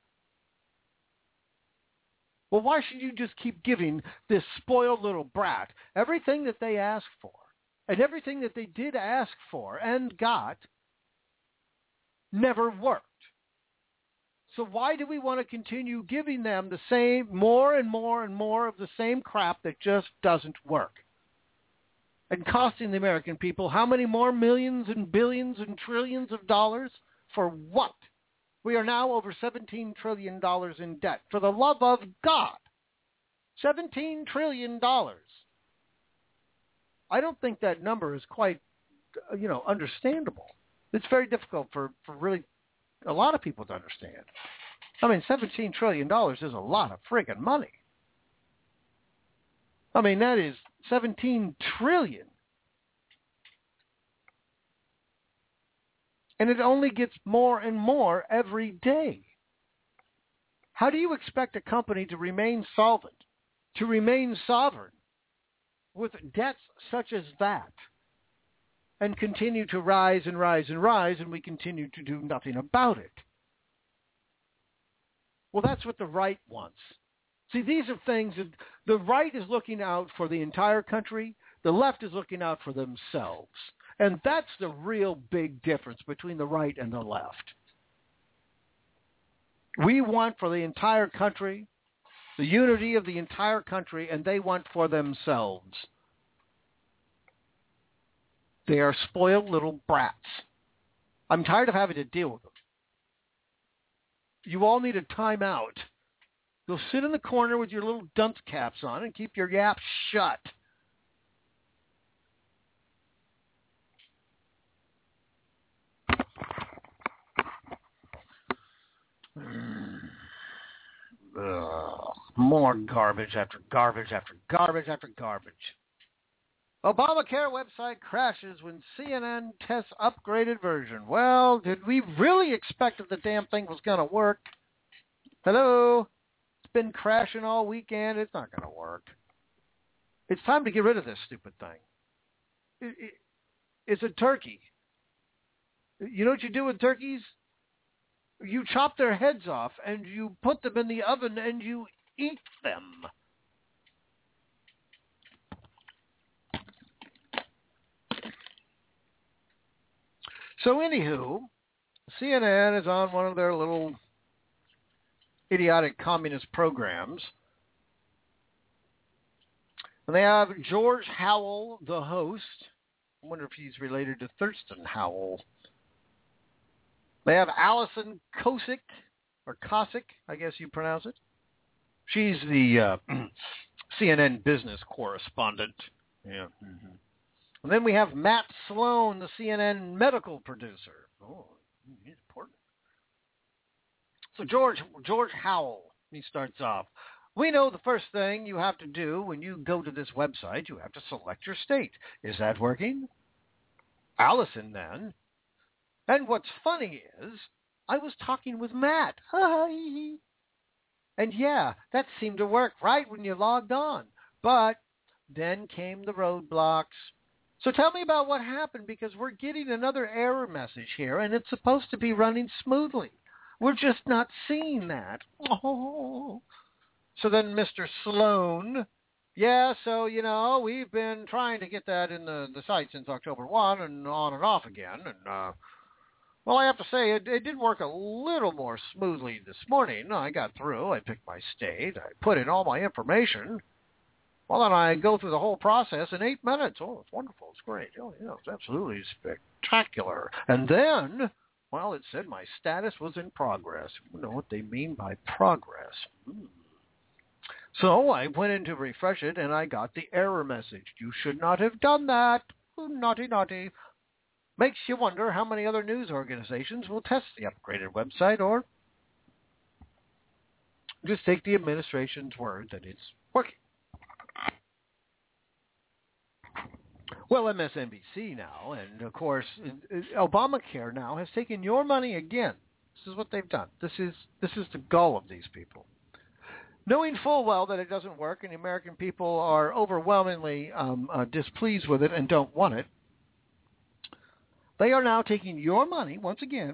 Well, why should you just keep giving this spoiled little brat everything that they ask for, and everything that they did ask for and got never worked? So why do we want to continue giving them the same, more and more and more of the same crap that just doesn't work? And costing the American people how many more millions and billions and trillions of dollars? For what? We are now over seventeen trillion dollars in debt. For the love of God, seventeen trillion dollars. I don't think that number is quite, you know, understandable. It's very difficult for, for really a lot of people to understand. I mean, seventeen trillion dollars is a lot of friggin' money. I mean, that is seventeen trillion dollars. And it only gets more and more every day. How do you expect a company to remain solvent, to remain sovereign, with debts such as that, and continue to rise and rise and rise, and we continue to do nothing about it? Well, that's what the right wants. See, these are things that the right is looking out for the entire country. The left is looking out for themselves. And that's the real big difference between the right and the left. We want for the entire country, the unity of the entire country, and they want for themselves. They are spoiled little brats. I'm tired of having to deal with them. You all need a timeout. Go sit in the corner with your little dunce caps on and keep your yaps shut. Ugh, more garbage after garbage after garbage after garbage. Obamacare website crashes when C N N tests upgraded version. Well, did we really expect that the damn thing was going to work? Hello? It's been crashing all weekend. It's not going to work. It's time to get rid of this stupid thing. It, it, it's a turkey. You know what you do with turkeys? You chop their heads off and you put them in the oven and you eat them. So anywho, C N N is on one of their little idiotic communist programs. And they have George Howell, the host. I wonder if he's related to Thurston Howell. They have Allison Kosick, or Kosick, I guess you pronounce it. She's the uh, C N N business correspondent. Yeah. Mm-hmm. And then we have Matt Sloan, the C N N medical producer. Oh, he's important. So George George Howell, he starts off. We know the first thing you have to do when you go to this website, you have to select your state. Is that working? Allison then. And what's funny is, I was talking with Matt. And yeah, that seemed to work right when you logged on. But then came the roadblocks. So tell me about what happened, because we're getting another error message here, and it's supposed to be running smoothly. We're just not seeing that. Oh. So then Mister Sloan, yeah, so, you know, we've been trying to get that in the, the site since October first and on and off again. And, uh, well, I have to say, it, it did work a little more smoothly this morning. I got through. I picked my state. I put in all my information. Well, then I go through the whole process in eight minutes. Oh, it's wonderful. It's great. Oh, yeah, it's absolutely spectacular. And then, well, it said my status was in progress. You know what they mean by progress. Hmm. So I went in to refresh it, and I got the error message. You should not have done that. Oh, naughty, naughty. Makes you wonder how many other news organizations will test the upgraded website or just take the administration's word that it's working. Well, M S N B C now, and of course, Obamacare now has taken your money again. This is what they've done. This is this is the goal of these people. Knowing full well that it doesn't work and the American people are overwhelmingly um, uh, displeased with it and don't want it, they are now taking your money, once again,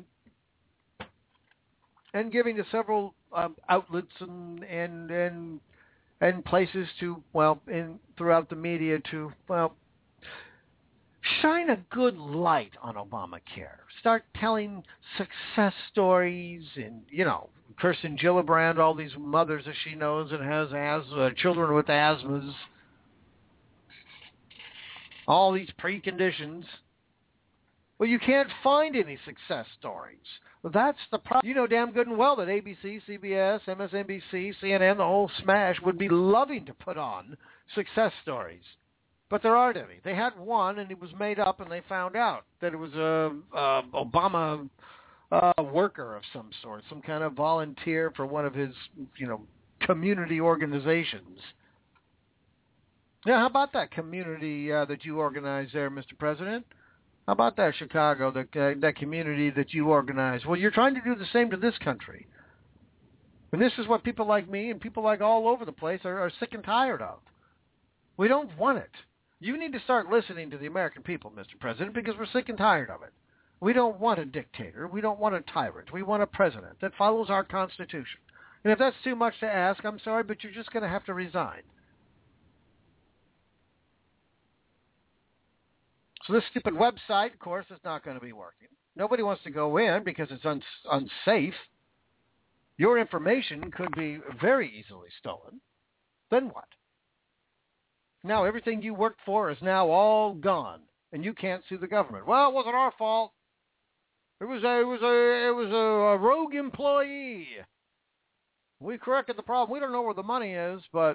and giving to several um, outlets and, and and and places to, well, in throughout the media to, well, shine a good light on Obamacare. Start telling success stories and, you know, Kirsten Gillibrand, all these mothers that she knows and has asthma, children with asthmas, all these preconditions. Well, you can't find any success stories. That's the problem. You know damn good and well that A B C, C B S, M S N B C, C N N, the whole smash would be loving to put on success stories. But there aren't any. They had one, and it was made up, and they found out that it was a, a Obama uh, worker of some sort, some kind of volunteer for one of his, you know, community organizations. Yeah, how about that community uh, that you organize there, Mister President? How about that, Chicago, that, uh, that community that you organize? Well, you're trying to do the same to this country. And this is what people like me and people like all over the place are, are sick and tired of. We don't want it. You need to start listening to the American people, Mister President, because we're sick and tired of it. We don't want a dictator. We don't want a tyrant. We want a president that follows our Constitution. And if that's too much to ask, I'm sorry, but you're just going to have to resign. So this stupid website, of course, is not going to be working. Nobody wants to go in because it's un- unsafe. Your information could be very easily stolen. Then what? Now everything you worked for is now all gone, and you can't sue the government. Well, it wasn't our fault. It was a, it was a, it was a, a rogue employee. We corrected the problem. We don't know where the money is, but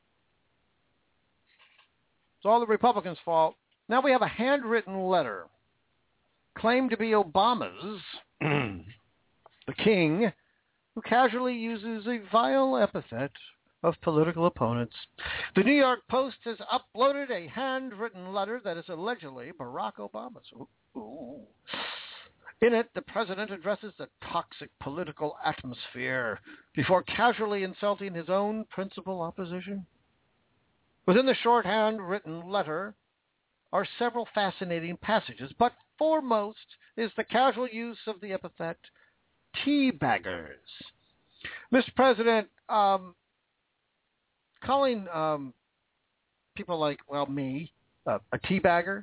it's all the Republicans' fault. Now we have a handwritten letter claimed to be Obama's, the king, who casually uses a vile epithet of political opponents. The New York Post has uploaded a handwritten letter that is allegedly Barack Obama's. Ooh, ooh. In it, the president addresses the toxic political atmosphere before casually insulting his own principal opposition. Within the shorthand written letter are several fascinating passages, but foremost is the casual use of the epithet teabaggers. Mister President, um, calling um, people like, well, me, uh, a teabagger,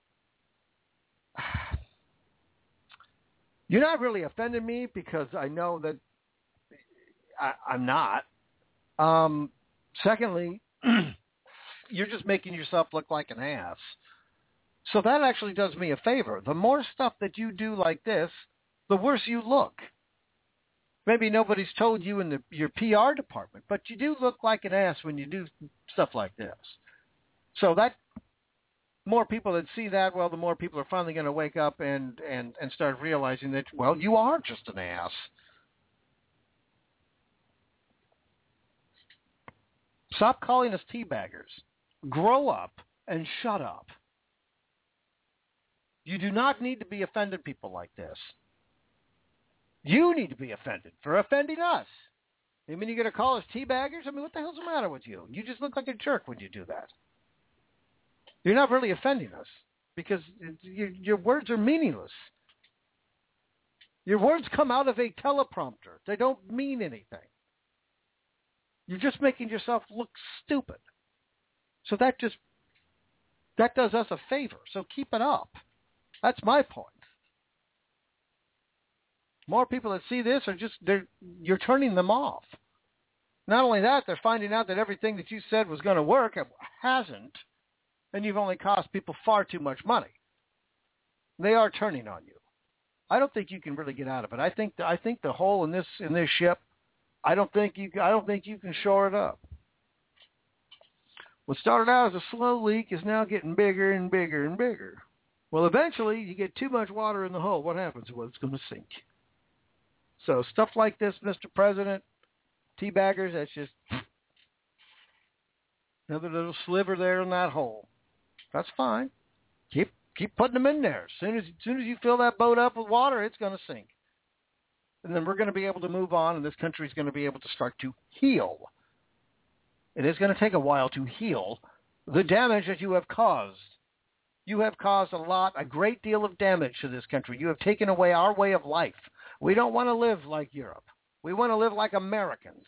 you're not really offending me because I know that I, I'm not. Um, secondly, you're just making yourself look like an ass. So that actually does me a favor. The more stuff that you do like this, the worse you look. Maybe nobody's told you in the, your P R department, but you do look like an ass when you do stuff like this. So that more people that see that, well, the more people are finally going to wake up and, and, and start realizing that, well, you are just an ass. Stop calling us teabaggers. Grow up and shut up. You do not need to be offending people like this. You need to be offended for offending us. I mean, you're going to call us teabaggers? I mean, what the hell's the matter with you? You just look like a jerk when you do that. You're not really offending us because your, your words are meaningless. Your words come out of a teleprompter. They don't mean anything. You're just making yourself look stupid. So that just, that does us a favor. So keep it up. That's my point. More people that see this are just, they're, you're turning them off. Not only that, they're finding out that everything that you said was going to work hasn't, and you've only cost people far too much money. They are turning on you. I don't think you can really get out of it. I think the, I think the hole in this in this ship, I don't think you I don't think you can shore it up. What started out as a slow leak is now getting bigger and bigger and bigger. Well, eventually, you get too much water in the hole. What happens? Well, it's going to sink. So stuff like this, Mister President, teabaggers, that's just another little sliver there in that hole. That's fine. Keep keep putting them in there. As soon as, as soon as you fill that boat up with water, it's going to sink. And then we're going to be able to move on, and this country is going to be able to start to heal. It is going to take a while to heal the damage that you have caused. You have caused a lot, a great deal of damage to this country. You have taken away our way of life. We don't want to live like Europe. We want to live like Americans.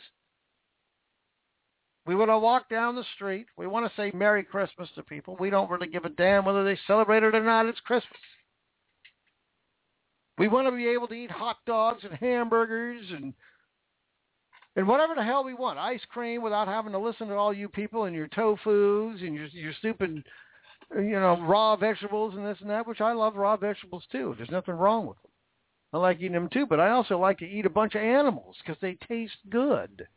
We want to walk down the street. We want to say Merry Christmas to people. We don't really give a damn whether they celebrate it or not. It's Christmas. We want to be able to eat hot dogs and hamburgers and and whatever the hell we want. Ice cream without having to listen to all you people and your tofus and your your stupid you know, raw vegetables and this and that, which I love raw vegetables too. There's nothing wrong with them. I like eating them too, but I also like to eat a bunch of animals because they taste good.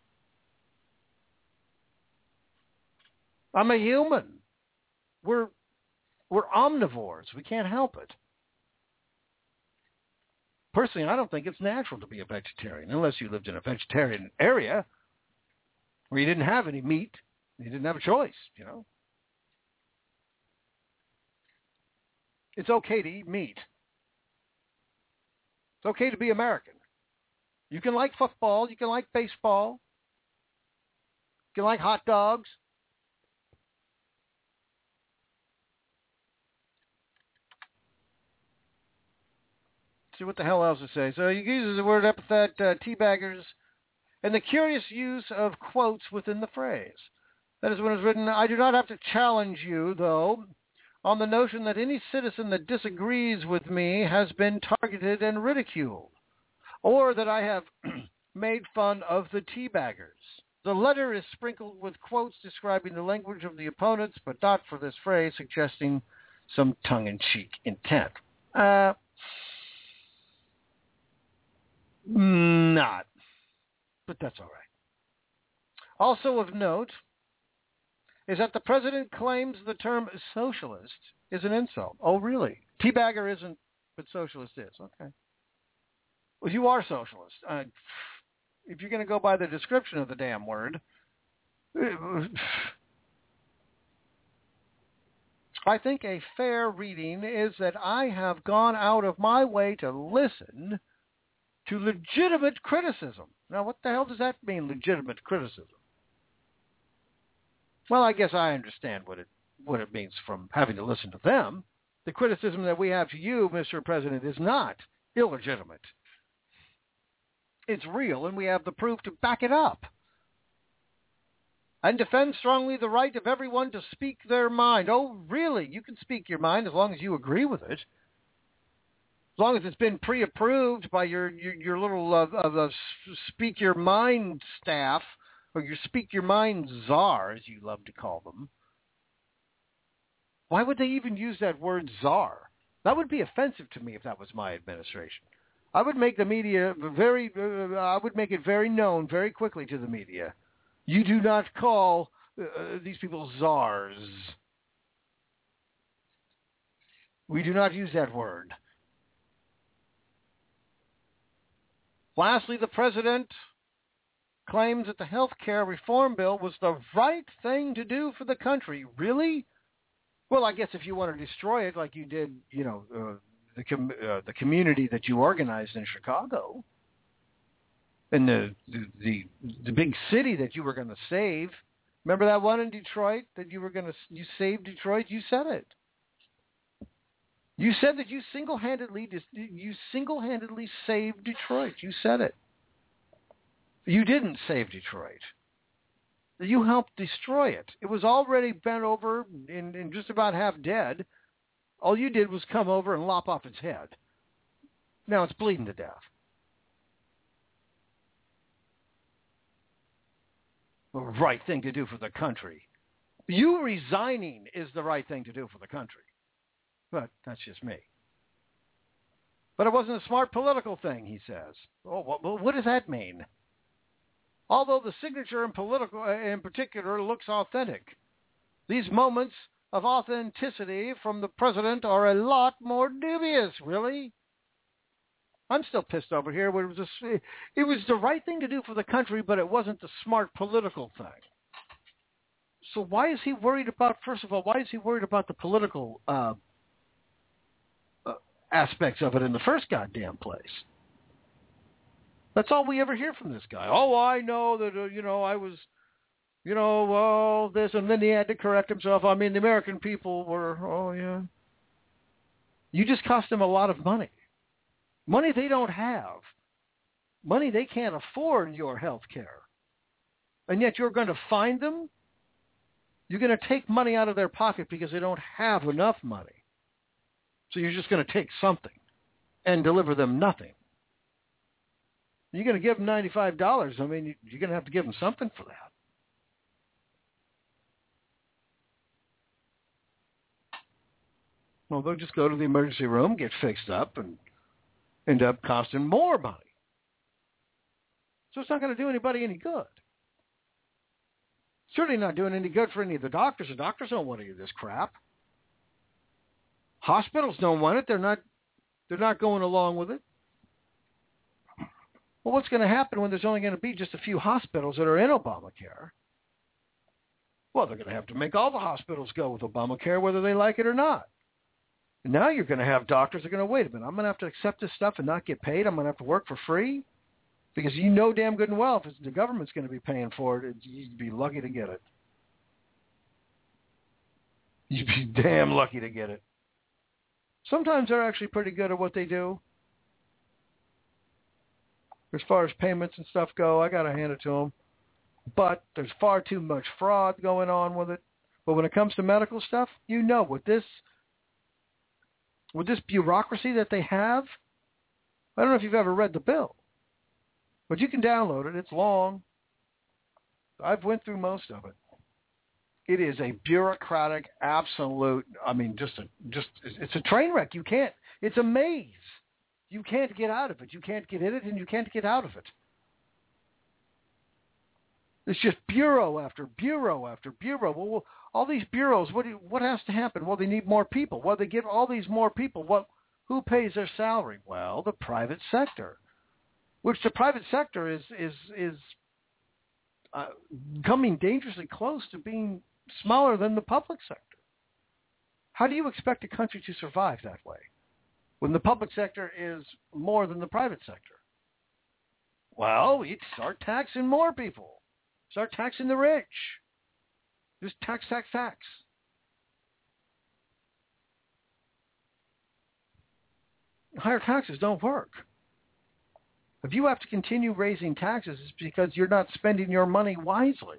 I'm a human. We're we're omnivores. We can't help it. Personally, I don't think it's natural to be a vegetarian unless you lived in a vegetarian area where you didn't have any meat. You didn't have a choice, you know. It's okay to eat meat. It's okay to be American. You can like football. You can like baseball. You can like hot dogs. See what the hell else it says. So he uses the word epithet, uh, teabaggers, and the curious use of quotes within the phrase. That is when it's written, I do not have to challenge you, though, on the notion that any citizen that disagrees with me has been targeted and ridiculed, or that I have made fun of the teabaggers. The letter is sprinkled with quotes describing the language of the opponents, but not for this phrase, suggesting some tongue-in-cheek intent. Uh, not. But that's all right. Also of note is that the president claims the term socialist is an insult. Oh, really? Teabagger isn't, but socialist is. Okay. Well, you are socialist. Uh, if you're going to go by the description of the damn word, I think a fair reading is that I have gone out of my way to listen to legitimate criticism. Now, what the hell does that mean, legitimate criticism? Well, I guess I understand what it what it means from having to listen to them. The criticism that we have to you, Mister President, is not illegitimate. It's real, and we have the proof to back it up. And defend strongly the right of everyone to speak their mind. Oh, really? You can speak your mind as long as you agree with it. As long as it's been pre-approved by your your, your little uh, uh, speak your mind staff, or your speak your mind czar, as you love to call them. Why would they even use that word czar? That would be offensive to me if that was my administration. I would make the media very, uh, I would make it very known very quickly to the media. You do not call uh, these people czars. We do not use that word. Lastly, the president claims that the health care reform bill was the right thing to do for the country. Really? Well, I guess if you want to destroy it like you did, you know, uh, the com- uh, the community that you organized in Chicago, and the, the the the big city that you were going to save. Remember that one in Detroit that you were going to you saved Detroit? You said it. You said that you single-handedly you single-handedly saved Detroit. You said it. You didn't save Detroit. You helped destroy it. It was already bent over and, and just about half dead. All you did was come over and lop off its head. Now it's bleeding to death. The right thing to do for the country. You resigning is the right thing to do for the country. But that's just me. But it wasn't a smart political thing, he says. Oh, what, what does that mean? Although the signature in political, in particular, looks authentic, these moments of authenticity from the president are a lot more dubious. Really? I'm still pissed over here. It was, a, it was the right thing to do for the country, but it wasn't the smart political thing. So why is he worried about, first of all, why is he worried about the political uh, uh, aspects of it in the first goddamn place? That's all we ever hear from this guy. Oh, I know that, uh, you know, I was, you know, well, this, and then he had to correct himself. I mean, the American people were, oh, yeah. You just cost them a lot of money. Money they don't have. Money they can't afford your health care. And yet you're going to find them? You're going to take money out of their pocket because they don't have enough money. So you're just going to take something and deliver them nothing. You're going to give them ninety-five dollars. I mean, you're going to have to give them something for that. Well, they'll just go to the emergency room, get fixed up, and end up costing more money. So it's not going to do anybody any good. Certainly not doing any good for any of the doctors. The doctors don't want any of this crap. Hospitals don't want it. They're not, they're not going along with it. Well, what's going to happen when there's only going to be just a few hospitals that are in Obamacare? Well, they're going to have to make all the hospitals go with Obamacare, whether they like it or not. And now you're going to have doctors that are going to, wait a minute, I'm going to have to accept this stuff and not get paid. I'm going to have to work for free? Because you know damn good and well if it's, the government's going to be paying for it, you'd be lucky to get it. You'd be damn lucky to get it. Sometimes they're actually pretty good at what they do. As far as payments and stuff go, I got to hand it to them. But there's far too much fraud going on with it. But when it comes to medical stuff, you know, with this, with this bureaucracy that they have, I don't know if you've ever read the bill, but you can download it. It's long. I've went through most of it. It is a bureaucratic, absolute, I mean, just a, just, it's a train wreck. You can't, it's a maze. You can't get out of it. You can't get in it, and you can't get out of it. It's just bureau after bureau after bureau. Well, well all these bureaus, what do you, what has to happen? Well, they need more people. Well, they give all these more people. What? Who pays their salary? Well, the private sector, which the private sector is is is uh, coming dangerously close to being smaller than the public sector. How do you expect a country to survive that way when the public sector is more than the private sector? Well, you'd start taxing more people. Start taxing the rich. Just tax, tax, tax. Higher taxes don't work. If you have to continue raising taxes, it's because you're not spending your money wisely.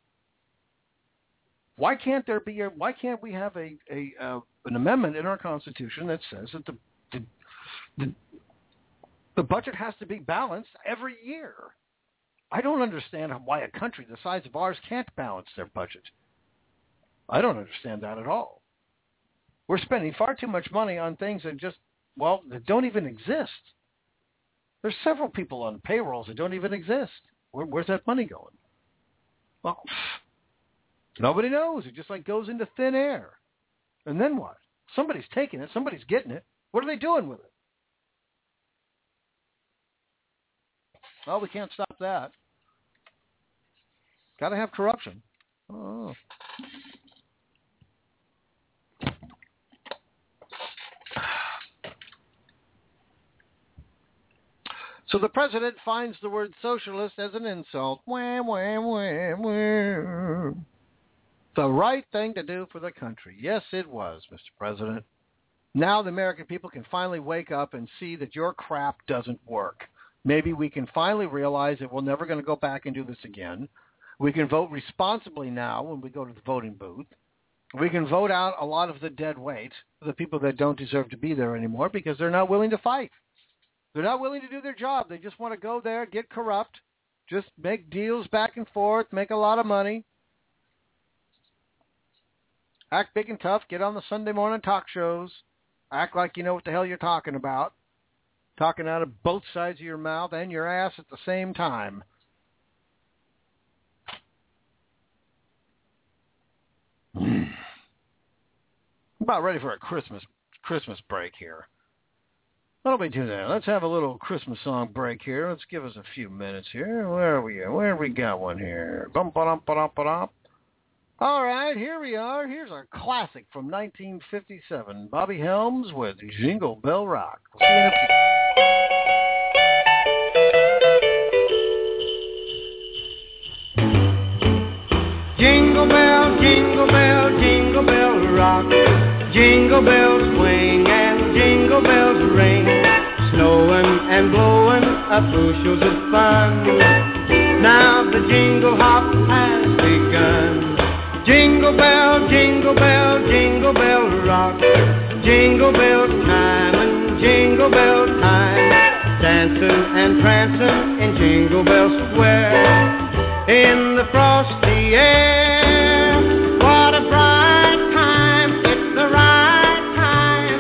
Why can't there be a, why can't we have a, a uh, an amendment in our Constitution that says that the, the the the budget has to be balanced every year? I don't understand why a country the size of ours can't balance their budget. I don't understand that at all. We're spending far too much money on things that just, well, that don't even exist. There's several people on payrolls that don't even exist. Where, where's that money going? Well, nobody knows. It just like goes into thin air. And then what? Somebody's taking it. Somebody's getting it. What are they doing with it? Well, we can't stop that. Got to have corruption. Oh. So the president finds the word socialist as an insult. Wah, wah, wah, wah. The right thing to do for the country. Yes, it was, Mister President. Now the American people can finally wake up and see that your crap doesn't work. Maybe we can finally realize that we're never going to go back and do this again. We can vote responsibly now when we go to the voting booth. We can vote out a lot of the dead weight, the people that don't deserve to be there anymore, because they're not willing to fight. They're not willing to do their job. They just want to go there, get corrupt, just make deals back and forth, make a lot of money, act big and tough, get on the Sunday morning talk shows, act like you know what the hell you're talking about, talking out of both sides of your mouth and your ass at the same time. I'm about ready for a Christmas Christmas break here. Why don't we do that? Let's have a little Christmas song break here. Let's give us a few minutes here. Where are we at? Where have we got one here? Bum ba dum ba dum ba dum. All right, here we are. Here's our classic from nineteen fifty-seven. Bobby Helms with Jingle Bell Rock. We'll see you in a few. Jingle bell, jingle bell, jingle bell rock. Jingle bells swing and jingle bells ring. Snowing and blowing up bushels of fun. Now the jingle hop has begun. Jingle bell, jingle bell, jingle bell rock. Jingle bell time and jingle bell time. Dancing and prancing in Jingle Bell Square. In the frosty air, what a bright time, it's the right time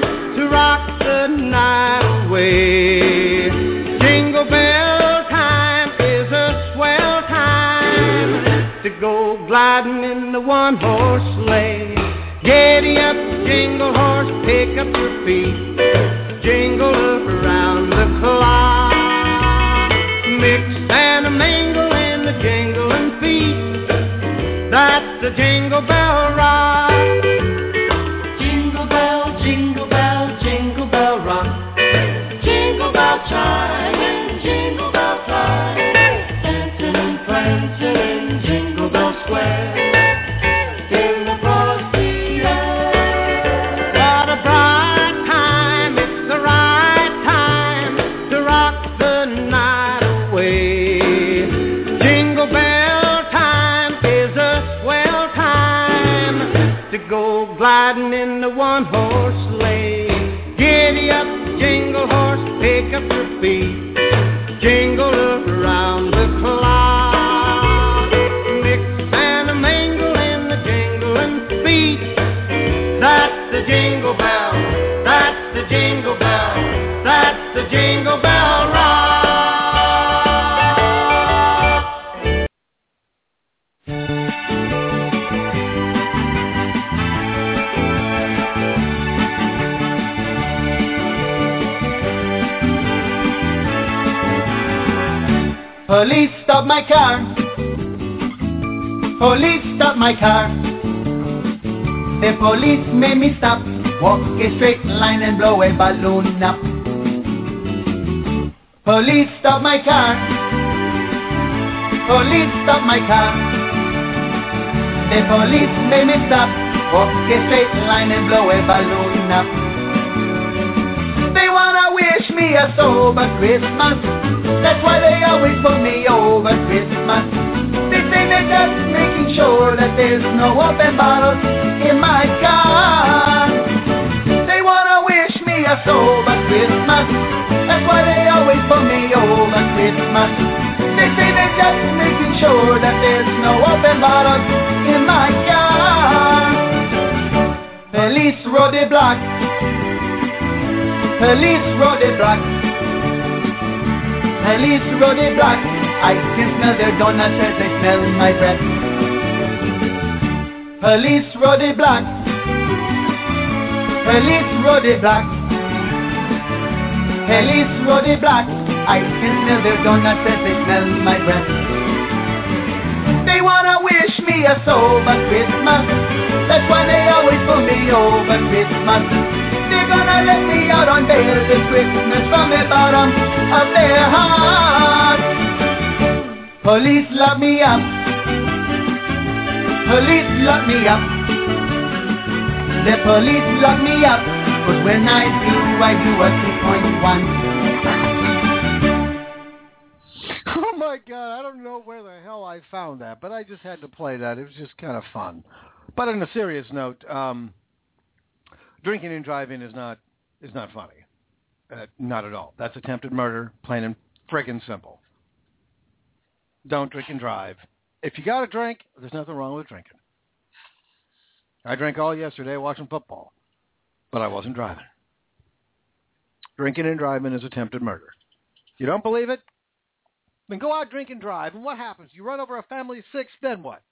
the night away. Jingle bell time is a swell time to go gliding in the one-horse sleigh. Giddy up, jingle horse, pick up your feet, jingle around the clock. Mix and a mingle in the jingling feet, that's the Jingle Bell Rock. Jingle bell, jingle bell, jingle bell rock. Jingle bell chime and jingle bell time, dancing and prancing in Jingle Bell Square. In the frosty air. What a bright time, it's the right time to rock the night away. Jingle bell time is a swell time to go gliding in the one-horse sleigh. Giddy up, jingle horse, pick up your feet, jingle around the clock. Mix and a mingle in the jingling feet, that's the Jingle Bell, that's the Jingle Bell, that's the Jingle Bell Rock. Police, stop my car. Police, stop my car. The police made me stop. Walk a straight line and blow a balloon up. Police, stop my car. Police, stop my car. The police made me stop. Walk a straight line and blow a balloon up. They wanna wish me a sober Christmas. That's why they always put me over Christmas. They say they're just making sure that there's no open bottles in my car. They wanna wish me a sober Christmas. That's why they always put me over Christmas. They say they're just making sure that there's no open bottles in my car. Police road the block. Police road the block. Police road the block. I can smell their donuts as they smell my breath. Police road the block. Police road the block. Police road the block. I can smell their donuts as they smell my breath. They wanna wish me a sober Christmas. That's why they always put me over Christmas. They're gonna let me out on bail this Christmas from the bottom of their heart. Police lock me up. Police lock me up. The police lock me up. Cause when I do, I do a two point one. Oh my God, I don't know where the hell I found that, but I just had to play that. It was just kind of fun. But on a serious note, um, drinking and driving is not is not funny. Uh, not at all. That's attempted murder, plain and friggin' simple. Don't drink and drive. If you got a drink, there's nothing wrong with drinking. I drank all yesterday watching football, but I wasn't driving. Drinking and driving is attempted murder. You don't believe it? Then go out, drink and drive, and what happens? You run over a family of six, then what?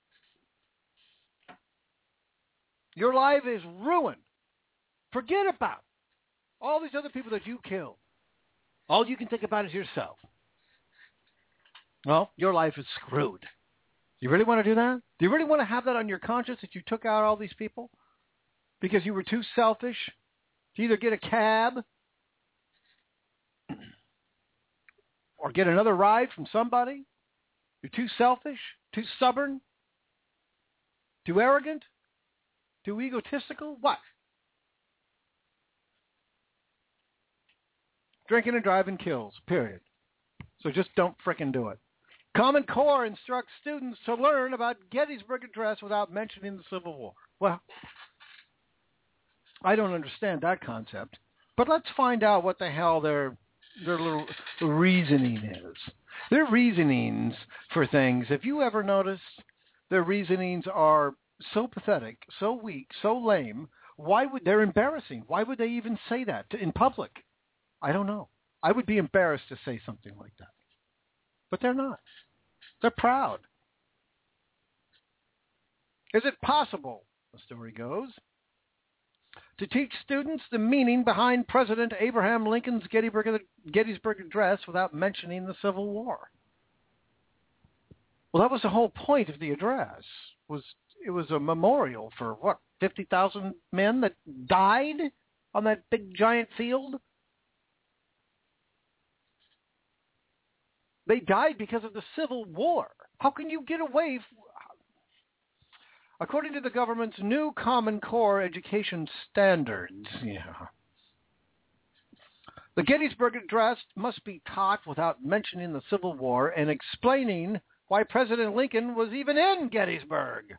Your life is ruined. Forget about all these other people that you killed. All you can think about is yourself. Well, your life is screwed. You really want to do that? Do you really want to have that on your conscience that you took out all these people because you were too selfish to either get a cab or get another ride from somebody? You're too selfish, too stubborn, too arrogant, too egotistical? What? Drinking and driving kills, period. So just don't frickin' do it. Common Core instructs students to learn about Gettysburg Address without mentioning the Civil War. Well, I don't understand that concept, but let's find out what the hell their their little reasoning is. Their reasonings for things, if you ever notice, their reasonings are so pathetic, so weak, so lame. Why would they're embarrassing? Why would they even say that to, in public? I don't know. I would be embarrassed to say something like that. But they're not. They're proud. Is it possible, the story goes, to teach students the meaning behind President Abraham Lincoln's Gettysburg, Gettysburg Address without mentioning the Civil War? Well, that was the whole point of the address. Was it was a memorial for, what, fifty thousand men that died on that big giant field? They died because of the Civil War. How can you get away from... According to the government's new Common Core education standards, yeah, the Gettysburg Address must be taught without mentioning the Civil War and explaining why President Lincoln was even in Gettysburg.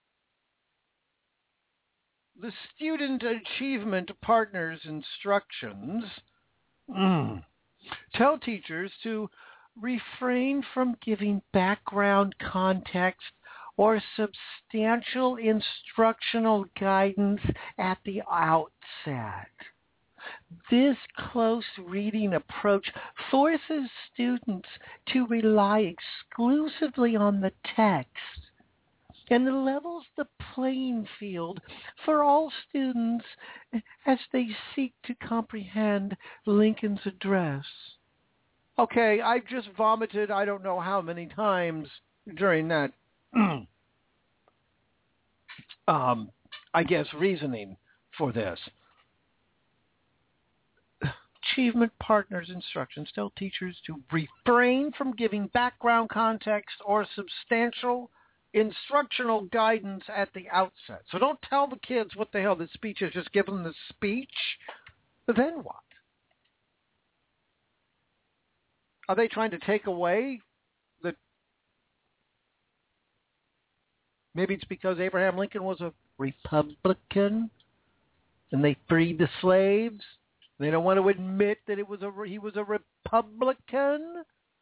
The Student Achievement Partners instructions mm, tell teachers to refrain from giving background context or substantial instructional guidance at the outset. This close reading approach forces students to rely exclusively on the text and levels the playing field for all students as they seek to comprehend Lincoln's address. Okay, I've just vomited I don't know how many times during that um, I guess, reasoning for this. Achievement Partners instructions tell teachers to refrain from giving background context or substantial instructional guidance at the outset. So don't tell the kids what the hell the speech is. Just give them the speech. Then what? Are they trying to take away the... Maybe it's because Abraham Lincoln was a Republican and they freed the slaves. They don't want to admit that it was a, he was a Republican.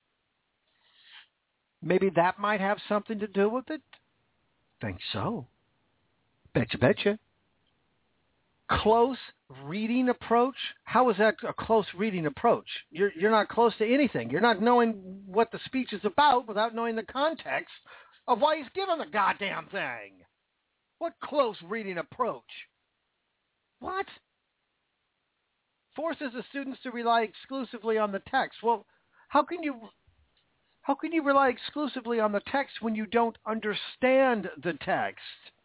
Maybe that might have something to do with it. Think so. Betcha, betcha. Close reading approach? How is that a close reading approach? You're, you're not close to anything. You're not knowing what the speech is about without knowing the context of why he's given the goddamn thing. What close reading approach? What? Forces the students to rely exclusively on the text. Well, how can you how can you rely exclusively on the text when you don't understand the text?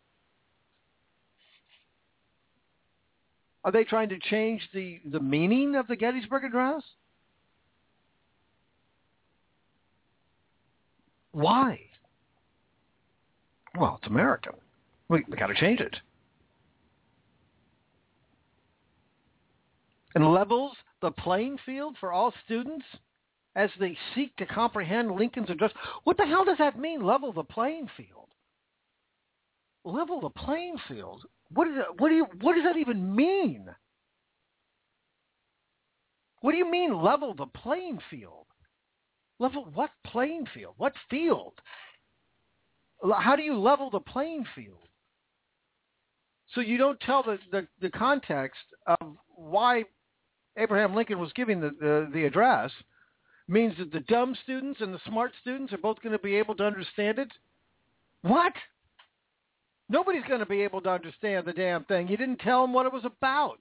Are they trying to change the, the meaning of the Gettysburg Address? Why? Well, it's American. We, we got to change it. And levels the playing field for all students as they seek to comprehend Lincoln's address. What the hell does that mean, level the playing field? Level the playing field? What, is it, what, do you, what does that even mean? What do you mean, level the playing field? Level what playing field? What field? How do you level the playing field? So you don't tell the, the, the context of why Abraham Lincoln was giving the, the, the address means that the dumb students and the smart students are both going to be able to understand it? What? Nobody's going to be able to understand the damn thing. You didn't tell them what it was about.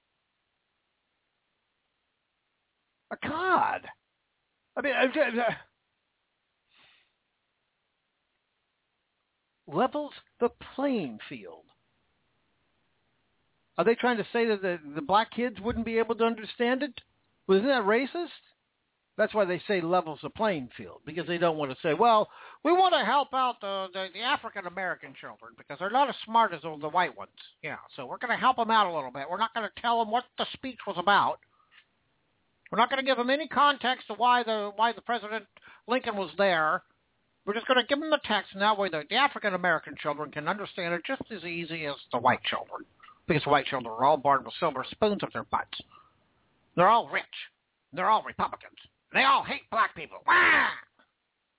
God. I mean, I'm just, uh, levels the playing field. Are they trying to say that the, the black kids wouldn't be able to understand it? Wasn't that racist? That's why they say levels the playing field, because they don't want to say, well, we want to help out the, the, the African-American children because they're not as smart as the white ones. Yeah, so we're going to help them out a little bit. We're not going to tell them what the speech was about. We're not going to give them any context to why the why the President Lincoln was there. We're just going to give them the text, and that way the, the African-American children can understand it just as easy as the white children. Because white children are all born with silver spoons up their butts. They're all rich. They're all Republicans. They all hate black people. Wah!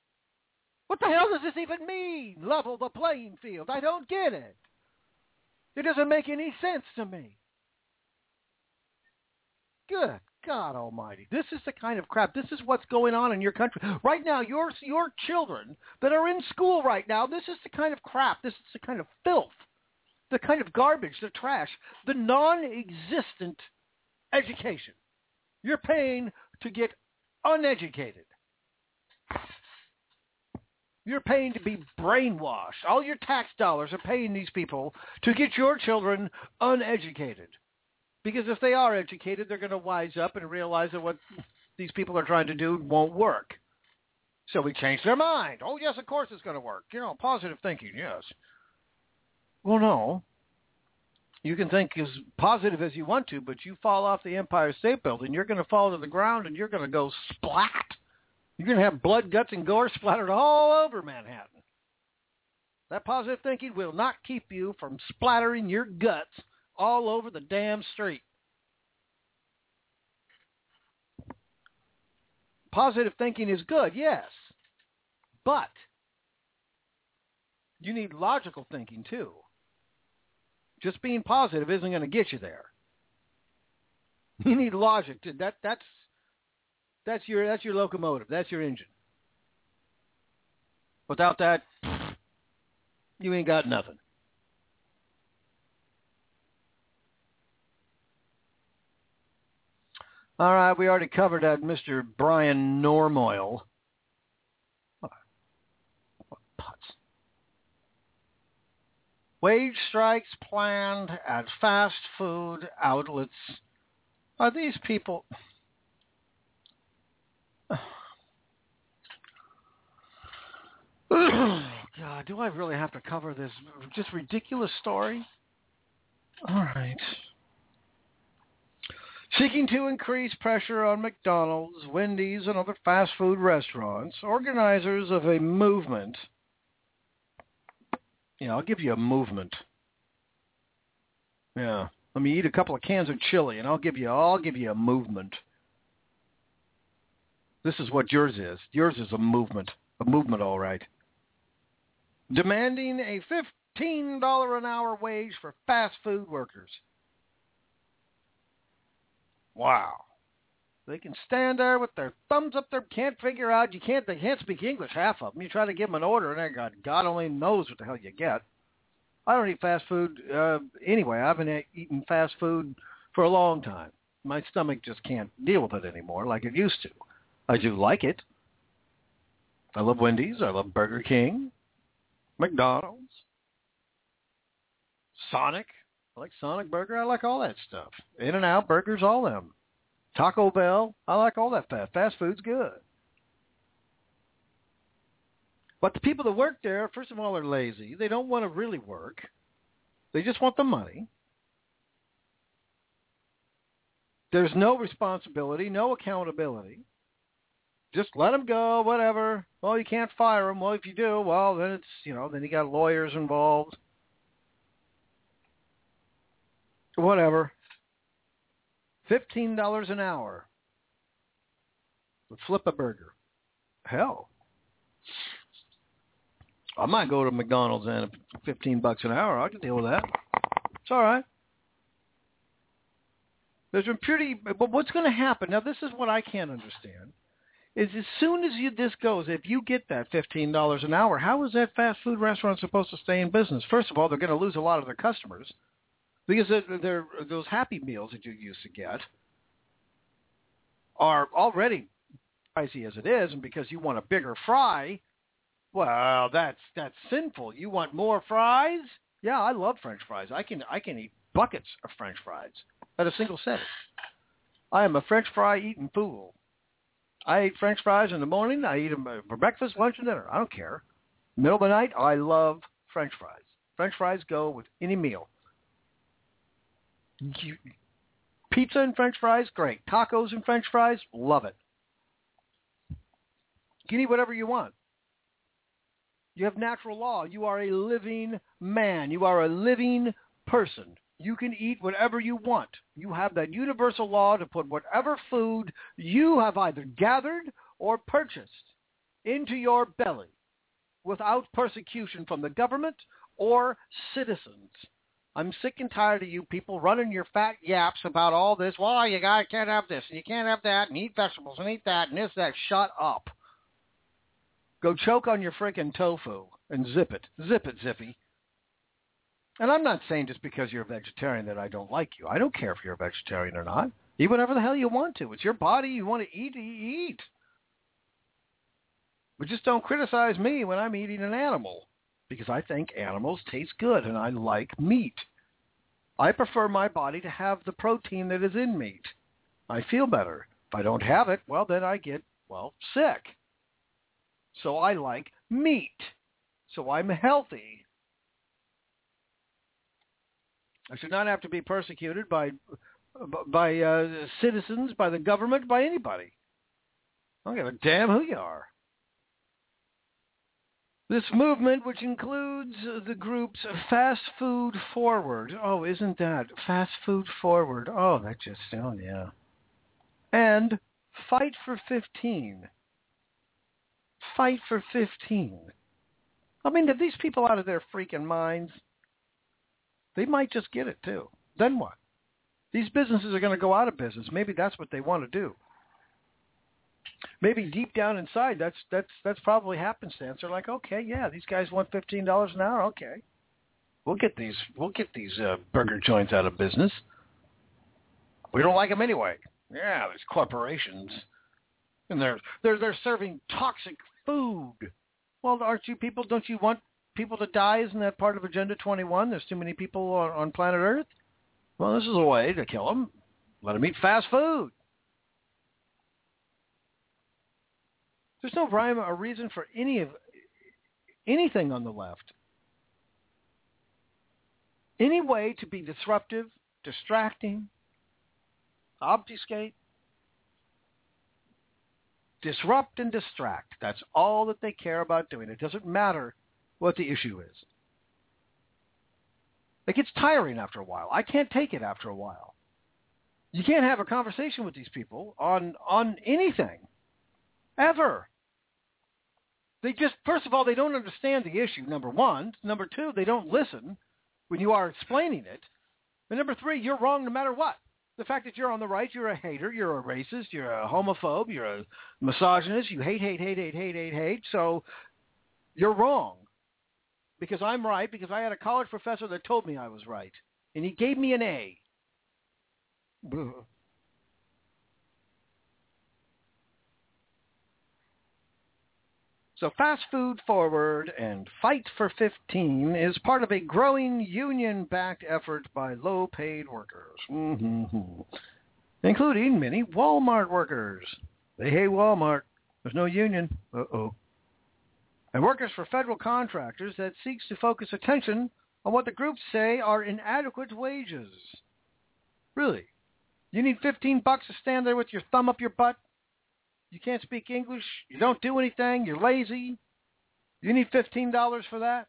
What the hell does this even mean? Level the playing field. I don't get it. It doesn't make any sense to me. Good God Almighty. This is the kind of crap. This is what's going on in your country. Right now, your, your children that are in school right now, this is the kind of crap. This is the kind of filth, the kind of garbage, the trash, the non-existent education you're paying to get uneducated. You're paying to be brainwashed. All your tax dollars are paying these people to get your children uneducated. Because if they are educated, they're going to wise up and realize that what these people are trying to do won't work. So we change their mind. Oh, yes, of course it's going to work. You know, positive thinking, yes. Well, no. You can think as positive as you want to, but you fall off the Empire State Building, you're going to fall to the ground and you're going to go splat. You're going to have blood, guts, and gore splattered all over Manhattan. That positive thinking will not keep you from splattering your guts all over the damn street. Positive thinking is good, yes. But you need logical thinking, too. Just being positive isn't going to get you there. You need logic. To, that that's that's your that's your locomotive. That's your engine. Without that, you ain't got nothing. All right, we already covered that, Mister Brian Normoyle. What putz. Wage strikes planned at fast food outlets. Are these people... God, do I really have to cover this just ridiculous story? All right. Seeking to increase pressure on McDonald's, Wendy's, and other fast food restaurants, organizers of a movement... Yeah, I'll give you a movement. Yeah, let me eat a couple of cans of chili, and I'll give you, I'll give you a movement. This is what yours is. Yours is a movement, a movement, all right. Demanding a fifteen dollars an hour wage for fast food workers. Wow. They can stand there with their thumbs up there, can't figure out, you can't, they can't speak English, half of them. You try to give them an order, and they got, God only knows what the hell you get. I don't eat fast food uh, anyway. I've been eating fast food for a long time. My stomach just can't deal with it anymore like it used to. I do like it. I love Wendy's. I love Burger King, McDonald's, Sonic. I like Sonic Burger. I like all that stuff. In-N-Out Burgers, all them. Taco Bell, I like all that fast. Fast food's good. But the people that work there, first of all, are lazy. They don't want to really work. They just want the money. There's no responsibility, no accountability. Just let them go, whatever. Well, you can't fire them. Well, if you do, well, then it's, you know, then you got lawyers involved. Whatever. fifteen dollars an hour to flip a burger. Hell. I might go to McDonald's and fifteen bucks an hour. I can deal with that. It's all right. There's been pretty, but what's going to happen? Now, this is what I can't understand. Is as soon as you, this goes, if you get that fifteen dollars an hour, how is that fast food restaurant supposed to stay in business? First of all, they're going to lose a lot of their customers. Because they're, they're, those Happy Meals that you used to get are already pricey as it is, and because you want a bigger fry, well, that's that's sinful. You want more fries? Yeah, I love French fries. I can I can eat buckets of French fries at a single setting. I am a French fry eating fool. I eat French fries in the morning. I eat them for breakfast, lunch, and dinner. I don't care. Middle of the night, I love French fries. French fries go with any meal. You, pizza and French fries, great. Tacos and French fries, love it. You can eat whatever you want. You have natural law. You are a living man. You are a living person. You can eat whatever you want. You have that universal law to put whatever food you have either gathered or purchased into your belly without persecution from the government or citizens. I'm sick and tired of you people running your fat yaps about all this. Well, you got, can't have this, and you can't have that, and eat vegetables, and eat that, and this, that. Shut up. Go choke on your frickin' tofu and zip it. Zip it, Zippy. And I'm not saying just because you're a vegetarian that I don't like you. I don't care if you're a vegetarian or not. Eat whatever the hell you want to. It's your body. You want to eat, eat. But just don't criticize me when I'm eating an animal, because I think animals taste good and I like meat. I prefer my body to have the protein that is in meat. I feel better. If I don't have it, well, then I get, well, sick. So I like meat. So I'm healthy. I should not have to be persecuted by by uh, citizens, by the government, by anybody. I don't give a damn who you are. This movement, which includes the groups Fast Food Forward. Oh, isn't that Fast Food Forward? Oh, that just, oh, yeah. And Fight for fifteen. Fight for fifteen. I mean, are these people out of their freaking minds? They might just get it, too. Then what? These businesses are going to go out of business. Maybe that's what they want to do. Maybe deep down inside, that's that's that's probably happenstance. They're like, okay, yeah, these guys want fifteen dollars an hour. Okay, we'll get these we'll get these uh, burger joints out of business. We don't like them anyway. Yeah, there's corporations, and they're they're they're serving toxic food. Well, aren't you people? Don't you want people to die? Isn't that part of Agenda twenty-one? There's too many people on, on planet Earth. Well, this is a way to kill them. Let them eat fast food. There's no rhyme or reason for any of anything on the left. Any way to be disruptive, distracting, obfuscate, disrupt and distract. That's all that they care about doing. It doesn't matter what the issue is. It gets tiring after a while. I can't take it after a while. You can't have a conversation with these people on, on anything, ever. They just, first of all, they don't understand the issue, number one. Number two, they don't listen when you are explaining it. And number three, you're wrong no matter what. The fact that you're on the right, you're a hater, you're a racist, you're a homophobe, you're a misogynist, you hate, hate, hate, hate, hate, hate, hate. So you're wrong. Because I'm right, because I had a college professor that told me I was right. And he gave me an A. So Fast Food Forward and Fight for fifteen is part of a growing union-backed effort by low-paid workers, mm-hmm. including many Walmart workers. They hate Walmart. There's no union. Uh-oh. And workers for federal contractors that seeks to focus attention on what the groups say are inadequate wages. Really? You need fifteen bucks to stand there with your thumb up your butt? You can't speak English. You don't do anything. You're lazy. You need fifteen dollars for that?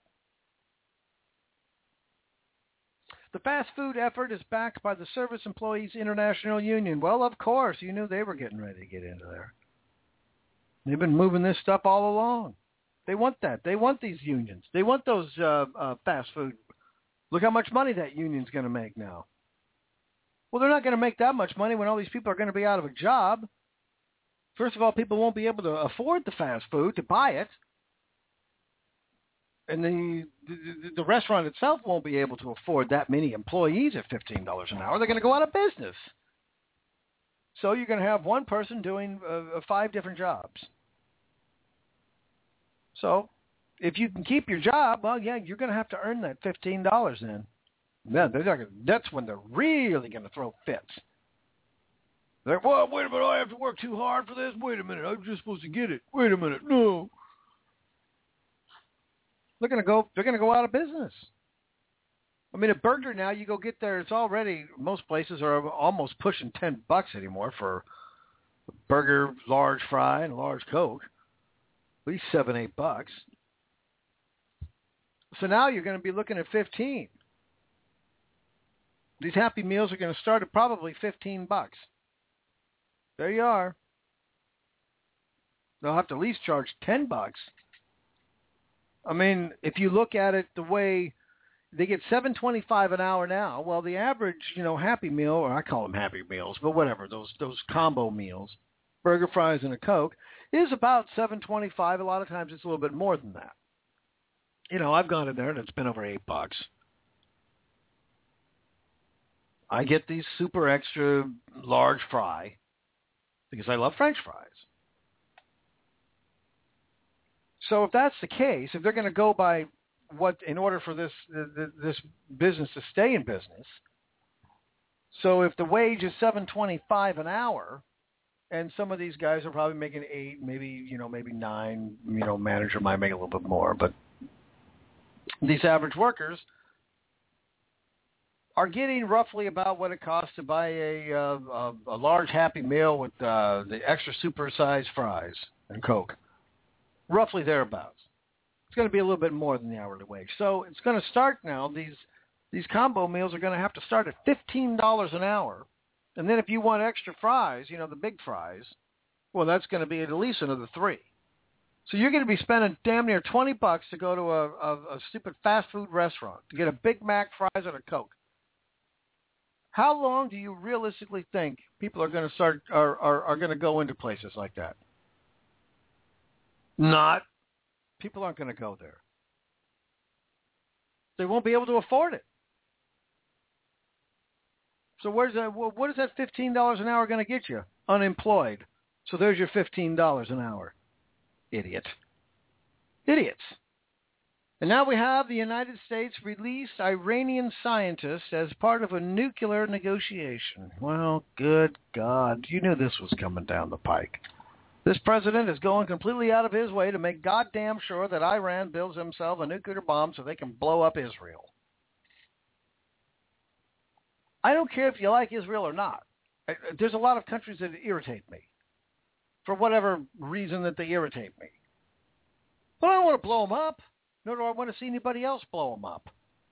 The fast food effort is backed by the Service Employees International Union. Well, of course. You knew they were getting ready to get into there. They've been moving this stuff all along. They want that. They want these unions. They want those uh, uh, fast food. Look how much money that union's going to make now. Well, they're not going to make that much money when all these people are going to be out of a job. First of all, people won't be able to afford the fast food, to buy it. And the, the the restaurant itself won't be able to afford that many employees at fifteen dollars an hour. They're going to go out of business. So you're going to have one person doing uh, five different jobs. So if you can keep your job, well, yeah, you're going to have to earn that fifteen dollars then. Yeah, they're not gonna, that's when they're really going to throw fits. They're, well, wait a minute, I have to work too hard for this? Wait a minute, I'm just supposed to get it. Wait a minute, no. They're going to go, they're going to go out of business. I mean, a burger now, you go get there, it's already, most places are almost pushing ten bucks anymore for a burger, large fry, and a large Coke. At least seven, eight bucks. So now you're going to be looking at fifteen. These Happy Meals are going to start at probably fifteen bucks. There you are. They'll have to at least charge ten bucks. I mean, if you look at it the way they get seven twenty-five an hour now. Well, the average, you know, Happy Meal, or I call them Happy Meals, but whatever, those those combo meals, burger, fries, and a Coke, is about seven twenty-five. A lot of times it's a little bit more than that. You know, I've gone in there and it's been over eight bucks. I get these super extra large fry because I love French fries. So if that's the case, if they're going to go by what, in order for this this business to stay in business, so if the wage is seven twenty-five an hour, and some of these guys are probably making eight, maybe you know maybe nine, you know, manager might make a little bit more, but these average workers are getting roughly about what it costs to buy a uh, a, a large Happy Meal with uh, the extra super-sized fries and Coke. Roughly thereabouts. It's going to be a little bit more than the hourly wage. So it's going to start now. These these combo meals are going to have to start at fifteen dollars an hour. And then if you want extra fries, you know, the big fries, well, that's going to be at least another three. So you're going to be spending damn near twenty bucks to go to a, a, a stupid fast food restaurant to get a Big Mac, fries, and a Coke. How long do you realistically think people are going to start are, are, are going to go into places like that? Not. People aren't going to go there. They won't be able to afford it. So where's that? What is that fifteen dollars an hour going to get you? Unemployed. So there's your fifteen dollars an hour. Idiot. Idiots. And now we have the United States released Iranian scientists as part of a nuclear negotiation. Well, good God. You knew this was coming down the pike. This president is going completely out of his way to make goddamn sure that Iran builds himself a nuclear bomb so they can blow up Israel. I don't care if you like Israel or not. There's a lot of countries that irritate me for whatever reason that they irritate me. But I don't want to blow them up, nor do I want to see anybody else blow them up.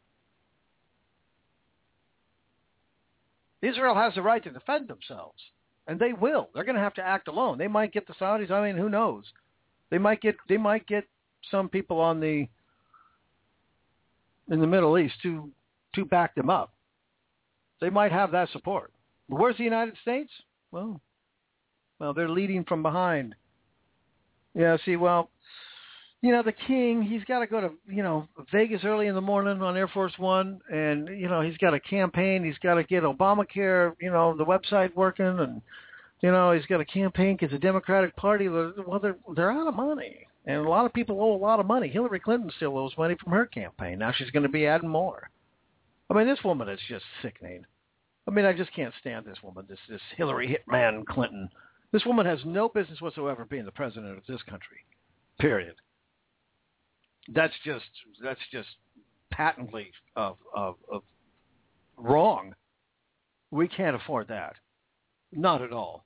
Israel has the right to defend themselves. And they will. They're going to have to act alone. They might get the Saudis. I mean, who knows? They might get. They might get some people on the in the Middle East to to back them up. They might have that support. But where's the United States? Well, well, they're leading from behind. Yeah. See, well, you know, the king. He's got to go to you know Vegas early in the morning on Air Force One, and you know he's got a campaign. He's got to get Obamacare, you know, the website working, and you know he's got a campaign because the Democratic Party, well, they're they're out of money, and a lot of people owe a lot of money. Hillary Clinton still owes money from her campaign. Now she's going to be adding more. I mean, this woman is just sickening. I mean, I just can't stand this woman. This this Hillary Hitman Clinton. This woman has no business whatsoever being the president of this country. Period. That's just that's just patently of, of, of wrong. We can't afford that. Not at all.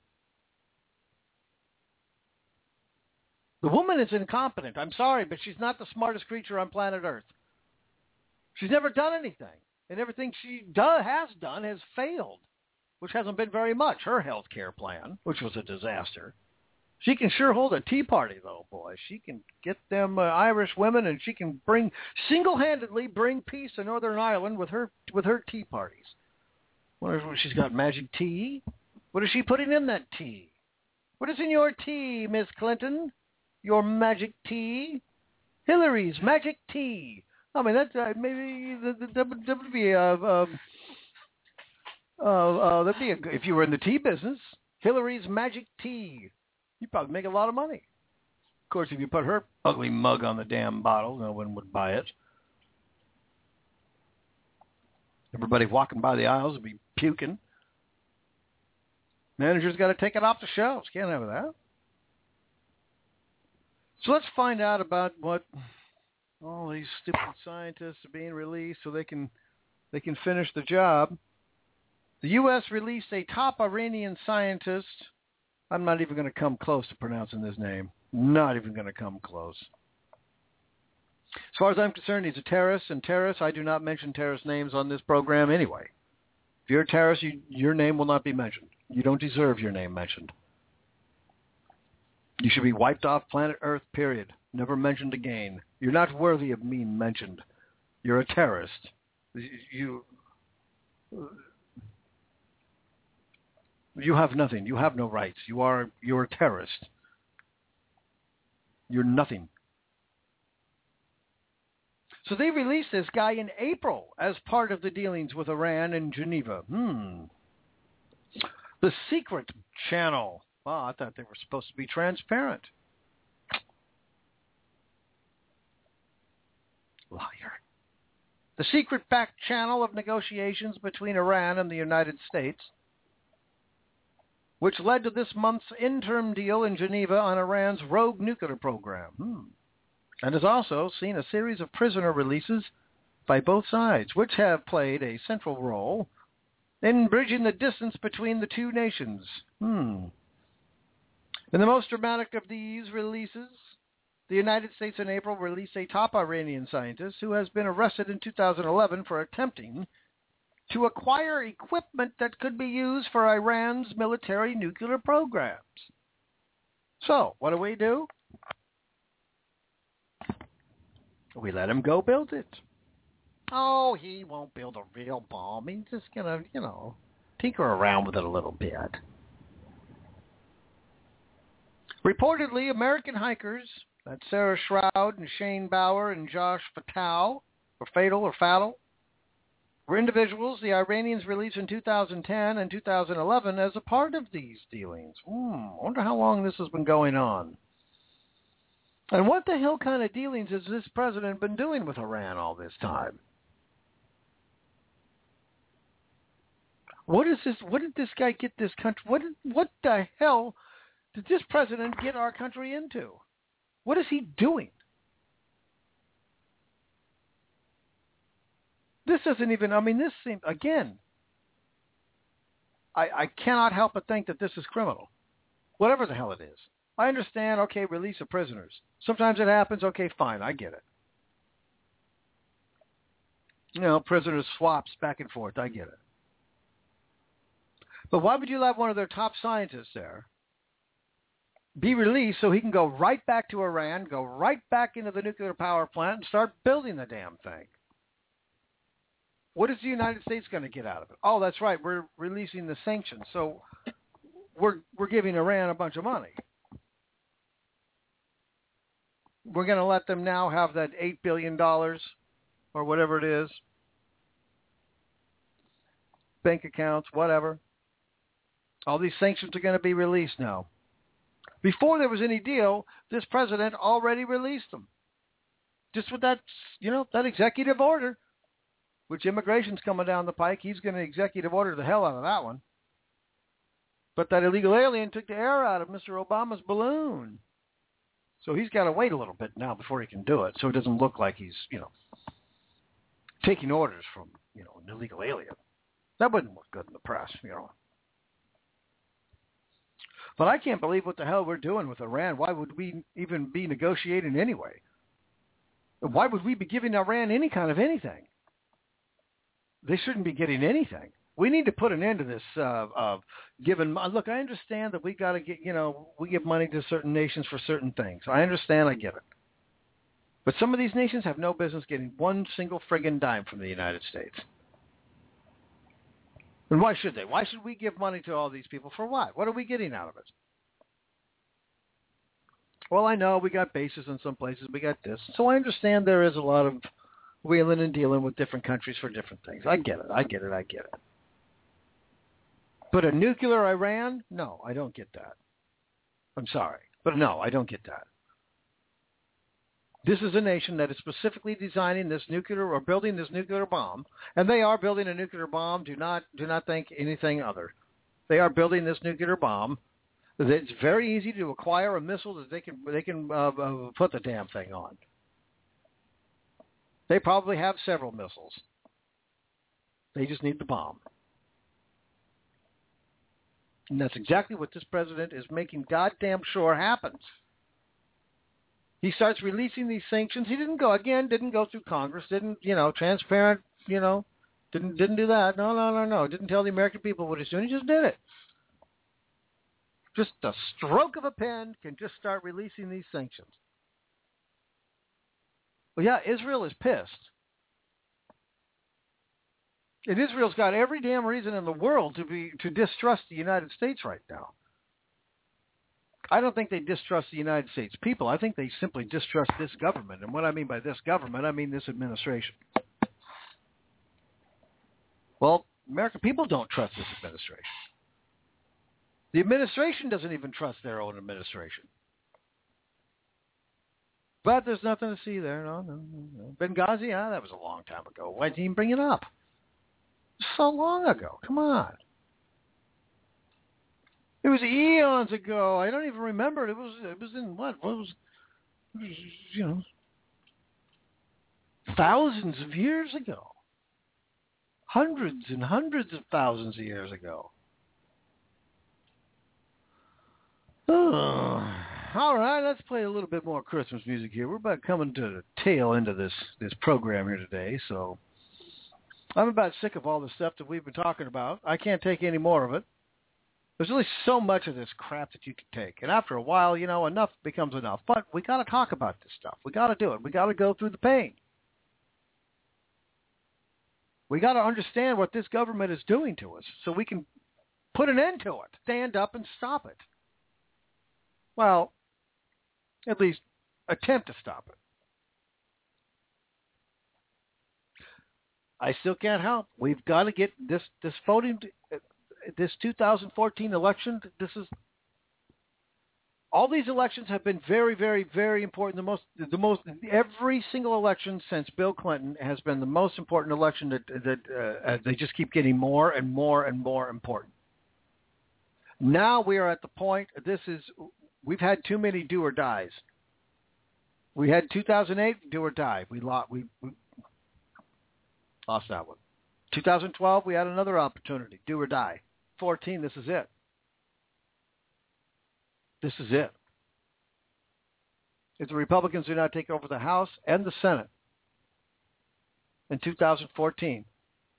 The woman is incompetent. I'm sorry, but she's not the smartest creature on planet Earth. She's never done anything. And everything she do, has done has failed, which hasn't been very much. Her health care plan, which was a disaster. She can sure hold a tea party, though, boy. She can get them uh, Irish women, and she can bring single-handedly bring peace to Northern Ireland with her with her tea parties. What is, she's got magic tea. What is she putting in that tea? What is in your tea, Miss Clinton? Your magic tea? Hillary's magic tea. I mean, that uh, maybe that, that, would, that would be a uh, uh, uh, that'd be a, if you were in the tea business. Hillary's magic tea. You'd probably make a lot of money. Of course, if you put her ugly mug on the damn bottle, no one would buy it. Everybody walking by the aisles would be puking. Manager's got to take it off the shelves. Can't have that. So let's find out about what all these stupid scientists are being released so they can they can finish the job. The U S released a top Iranian scientist. I'm not even going to come close to pronouncing this name. Not even going to come close. As far as I'm concerned, he's a terrorist, and terrorists, I do not mention terrorist names on this program anyway. If you're a terrorist, you, your name will not be mentioned. You don't deserve your name mentioned. You should be wiped off planet Earth, period. Never mentioned again. You're not worthy of being mentioned. You're a terrorist. You you have nothing. You have no rights. You are you're a terrorist. You're nothing. So they released this guy in April as part of the dealings with Iran in Geneva. Hmm. The secret channel. Well, I thought they were supposed to be transparent. Liar. The secret back channel of negotiations between Iran and the United States, which led to this month's interim deal in Geneva on Iran's rogue nuclear program. Hmm. And has also seen a series of prisoner releases by both sides, which have played a central role in bridging the distance between the two nations. Hmm. In the most dramatic of these releases, the United States in April released a top Iranian scientist who has been arrested in two thousand eleven for attempting to acquire equipment that could be used for Iran's military nuclear programs. So, what do we do? We let him go build it. Oh, he won't build a real bomb. He's just going to, you know, tinker around with it a little bit. Reportedly, American hikers, that's Sarah Shroud and Shane Bauer and Josh Fattal, or Fatal or Fatal, were individuals the Iranians released in two thousand ten and two thousand eleven as a part of these dealings. Hmm, I wonder how long this has been going on. And what the hell kind of dealings has this president been doing with Iran all this time? What is this? What did this guy get this country? What did, what the hell did this president get our country into? What is he doing? This doesn't even. I mean, this seems again. I I cannot help but think that this is criminal, whatever the hell it is. I understand, okay, release of prisoners. Sometimes it happens, okay, fine, I get it. You know, prisoners swaps back and forth, I get it. But why would you let one of their top scientists there be released so he can go right back to Iran, go right back into the nuclear power plant and start building the damn thing? What is the United States going to get out of it? Oh, that's right, we're releasing the sanctions, so we're we're giving Iran a bunch of money. We're going to let them now have that eight billion dollars or whatever it is, bank accounts, whatever. All these sanctions are going to be released now. Before there was any deal, this president already released them. Just with that, you know, that executive order, which immigration's coming down the pike, he's going to executive order the hell out of that one. But that illegal alien took the air out of Mister Obama's balloon. So he's got to wait a little bit now before he can do it, so it doesn't look like he's, you know, taking orders from, you know, an illegal alien. That wouldn't look good in the press, you know. But I can't believe what the hell we're doing with Iran. Why would we even be negotiating anyway? Why would we be giving Iran any kind of anything? They shouldn't be getting anything. We need to put an end to this uh, of giving. Look, I understand that we got to get, you know, we give money to certain nations for certain things. I understand, I get it. But some of these nations have no business getting one single friggin' dime from the United States. And why should they? Why should we give money to all these people? For what? What are we getting out of it? Well, I know we got bases in some places. We got this. So I understand there is a lot of wheeling and dealing with different countries for different things. I get it. I get it. I get it. But a nuclear Iran? No, I don't get that. I'm sorry. But no, I don't get that. This is a nation that is specifically designing this nuclear or building this nuclear bomb, and they are building a nuclear bomb. Do not do not think anything other. They are building this nuclear bomb. It's very easy to acquire a missile that they can they can uh, uh, put the damn thing on. They probably have several missiles. They just need the bomb. And that's exactly what this president is making goddamn sure happens. He starts releasing these sanctions. He didn't go, again, didn't go through Congress, didn't, you know, transparent, you know, didn't didn't do that. No, no, no, no. Didn't tell the American people what he's doing. He just did it. Just a stroke of a pen can just start releasing these sanctions. Well, yeah, Israel is pissed. And Israel's got every damn reason in the world to be to distrust the United States right now. I don't think they distrust the United States people. I think they simply distrust this government. And what I mean by this government, I mean this administration. Well, American people don't trust this administration. The administration doesn't even trust their own administration. But there's nothing to see there. No, no, no, no. Benghazi, ah, that was a long time ago. Why didn't you even bring it up? So long ago. Come on. It was eons ago. I don't even remember. It was. It was in what? What was? It was, you know, thousands of years ago. Hundreds and hundreds of thousands of years ago. Oh. All right, let's play a little bit more Christmas music here. We're about coming to the tail end of this this program here today, so I'm about sick of all the stuff that we've been talking about. I can't take any more of it. There's really so much of this crap that you can take. And after a while, you know, enough becomes enough. But we got to talk about this stuff. We got to do it. We got to go through the pain. We got to understand what this government is doing to us so we can put an end to it, stand up and stop it. Well, at least attempt to stop it. I still can't help. We've got to get this, this voting... This two thousand fourteen election, this is all these elections have been very, very, very important. The most, the most, every single election since Bill Clinton has been the most important election that that uh, they just keep getting more and more and more important. Now we are at the point. This is we've had too many do or dies. We had two thousand eight do or die. We lost. We, we lost that one. two thousand twelve, we had another opportunity, do or die. fourteen, this is it. This is it. If the Republicans do not take over the House and the Senate in two thousand fourteen,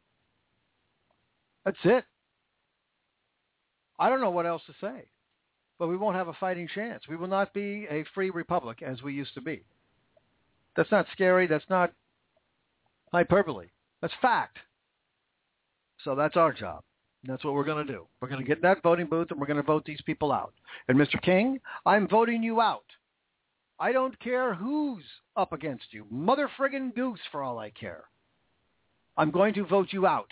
that's it. I don't know what else to say, but we won't have a fighting chance. We will not be a free republic as we used to be. That's not scary. That's not hyperbole. That's fact. So that's our job. That's what we're going to do. We're going to get in that voting booth and we're going to vote these people out. And Mister King, I'm voting you out. I don't care who's up against you. Mother friggin' goose for all I care. I'm going to vote you out.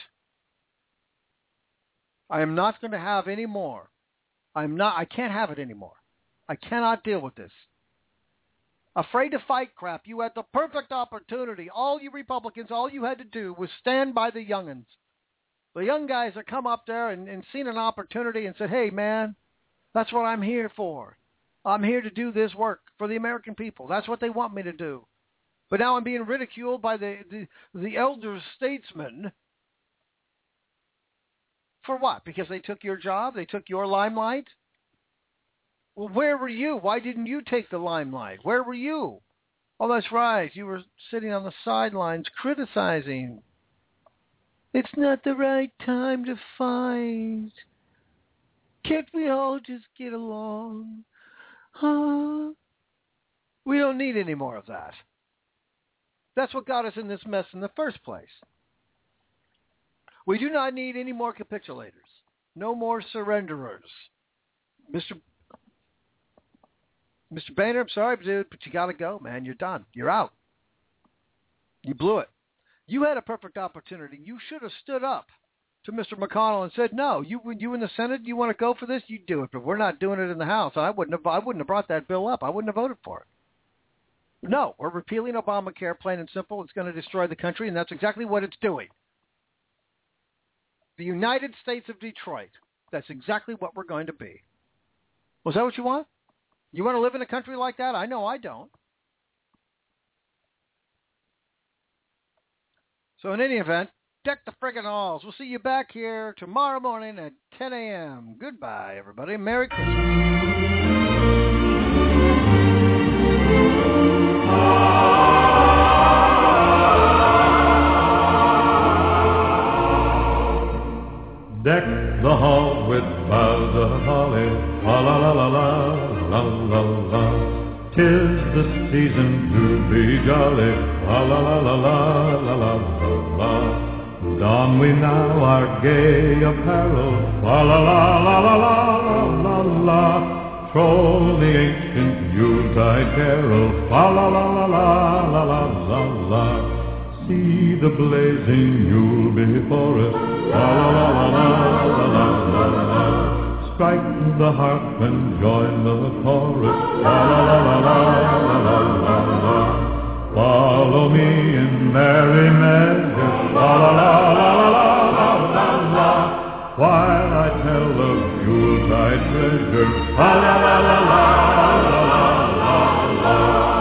I am not going to have any more. I'm not, I can't have it anymore. I cannot deal with this. Afraid to fight crap. You had the perfect opportunity. All you Republicans, all you had to do was stand by the young'uns. The young guys that come up there and, and seen an opportunity and said, hey, man, that's what I'm here for. I'm here to do this work for the American people. That's what they want me to do. But now I'm being ridiculed by the, the, the elder statesmen. For what? Because they took your job? They took your limelight? Well, where were you? Why didn't you take the limelight? Where were you? Oh, that's right. You were sitting on the sidelines criticizing. It's not the right time to fight. Can't we all just get along? Huh? We don't need any more of that. That's what got us in this mess in the first place. We do not need any more capitulators. No more surrenderers. Mister Mister Boehner, I'm sorry, dude, but you got to go, man. You're done. You're out. You blew it. You had a perfect opportunity. You should have stood up to Mister McConnell and said, no, you you in the Senate, you want to go for this, you do it, but we're not doing it in the House. I wouldn't have I wouldn't have brought that bill up. I wouldn't have voted for it. No, we're repealing Obamacare, plain and simple. It's going to destroy the country, and that's exactly what it's doing. The United States of Detroit. That's exactly what we're going to be. Was that what you want? You want to live in a country like that? I know I don't. So in any event, deck the friggin' halls. We'll see you back here tomorrow morning at ten a.m. Goodbye, everybody. Merry Christmas. Deck the halls with boughs of holly, la la la la la, la la la. 'Tis the season to be jolly, la la la la la, la la la la. Don we now our gay apparel, la la la la la la la la la. Troll the ancient Yuletide carol, la la la la la la la la la. See the blazing Yule before us, la la la la la la la la la. Strike the harp and join the chorus, la la la la la la la la la. Follow me in merry measure, la la la la la la la la, while I tell of Yuletide treasure, la la la la la la la la la.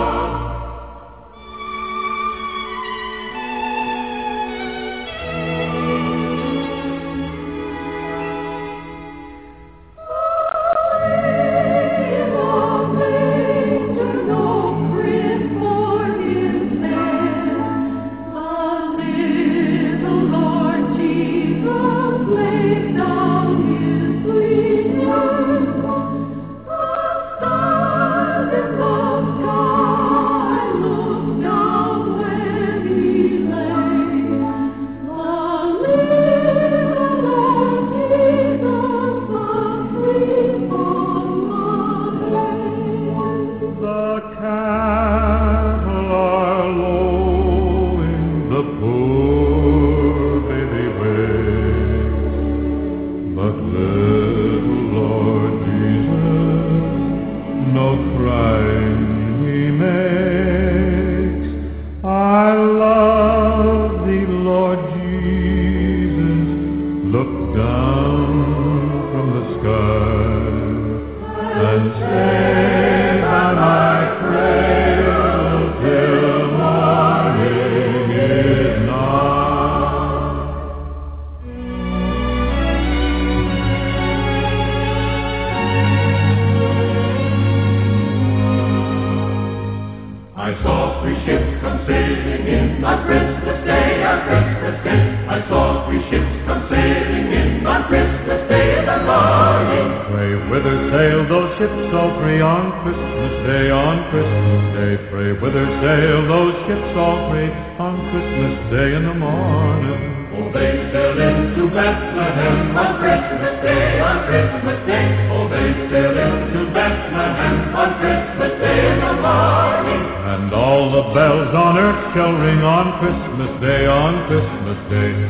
And all the bells on earth shall ring on Christmas Day, on Christmas Day.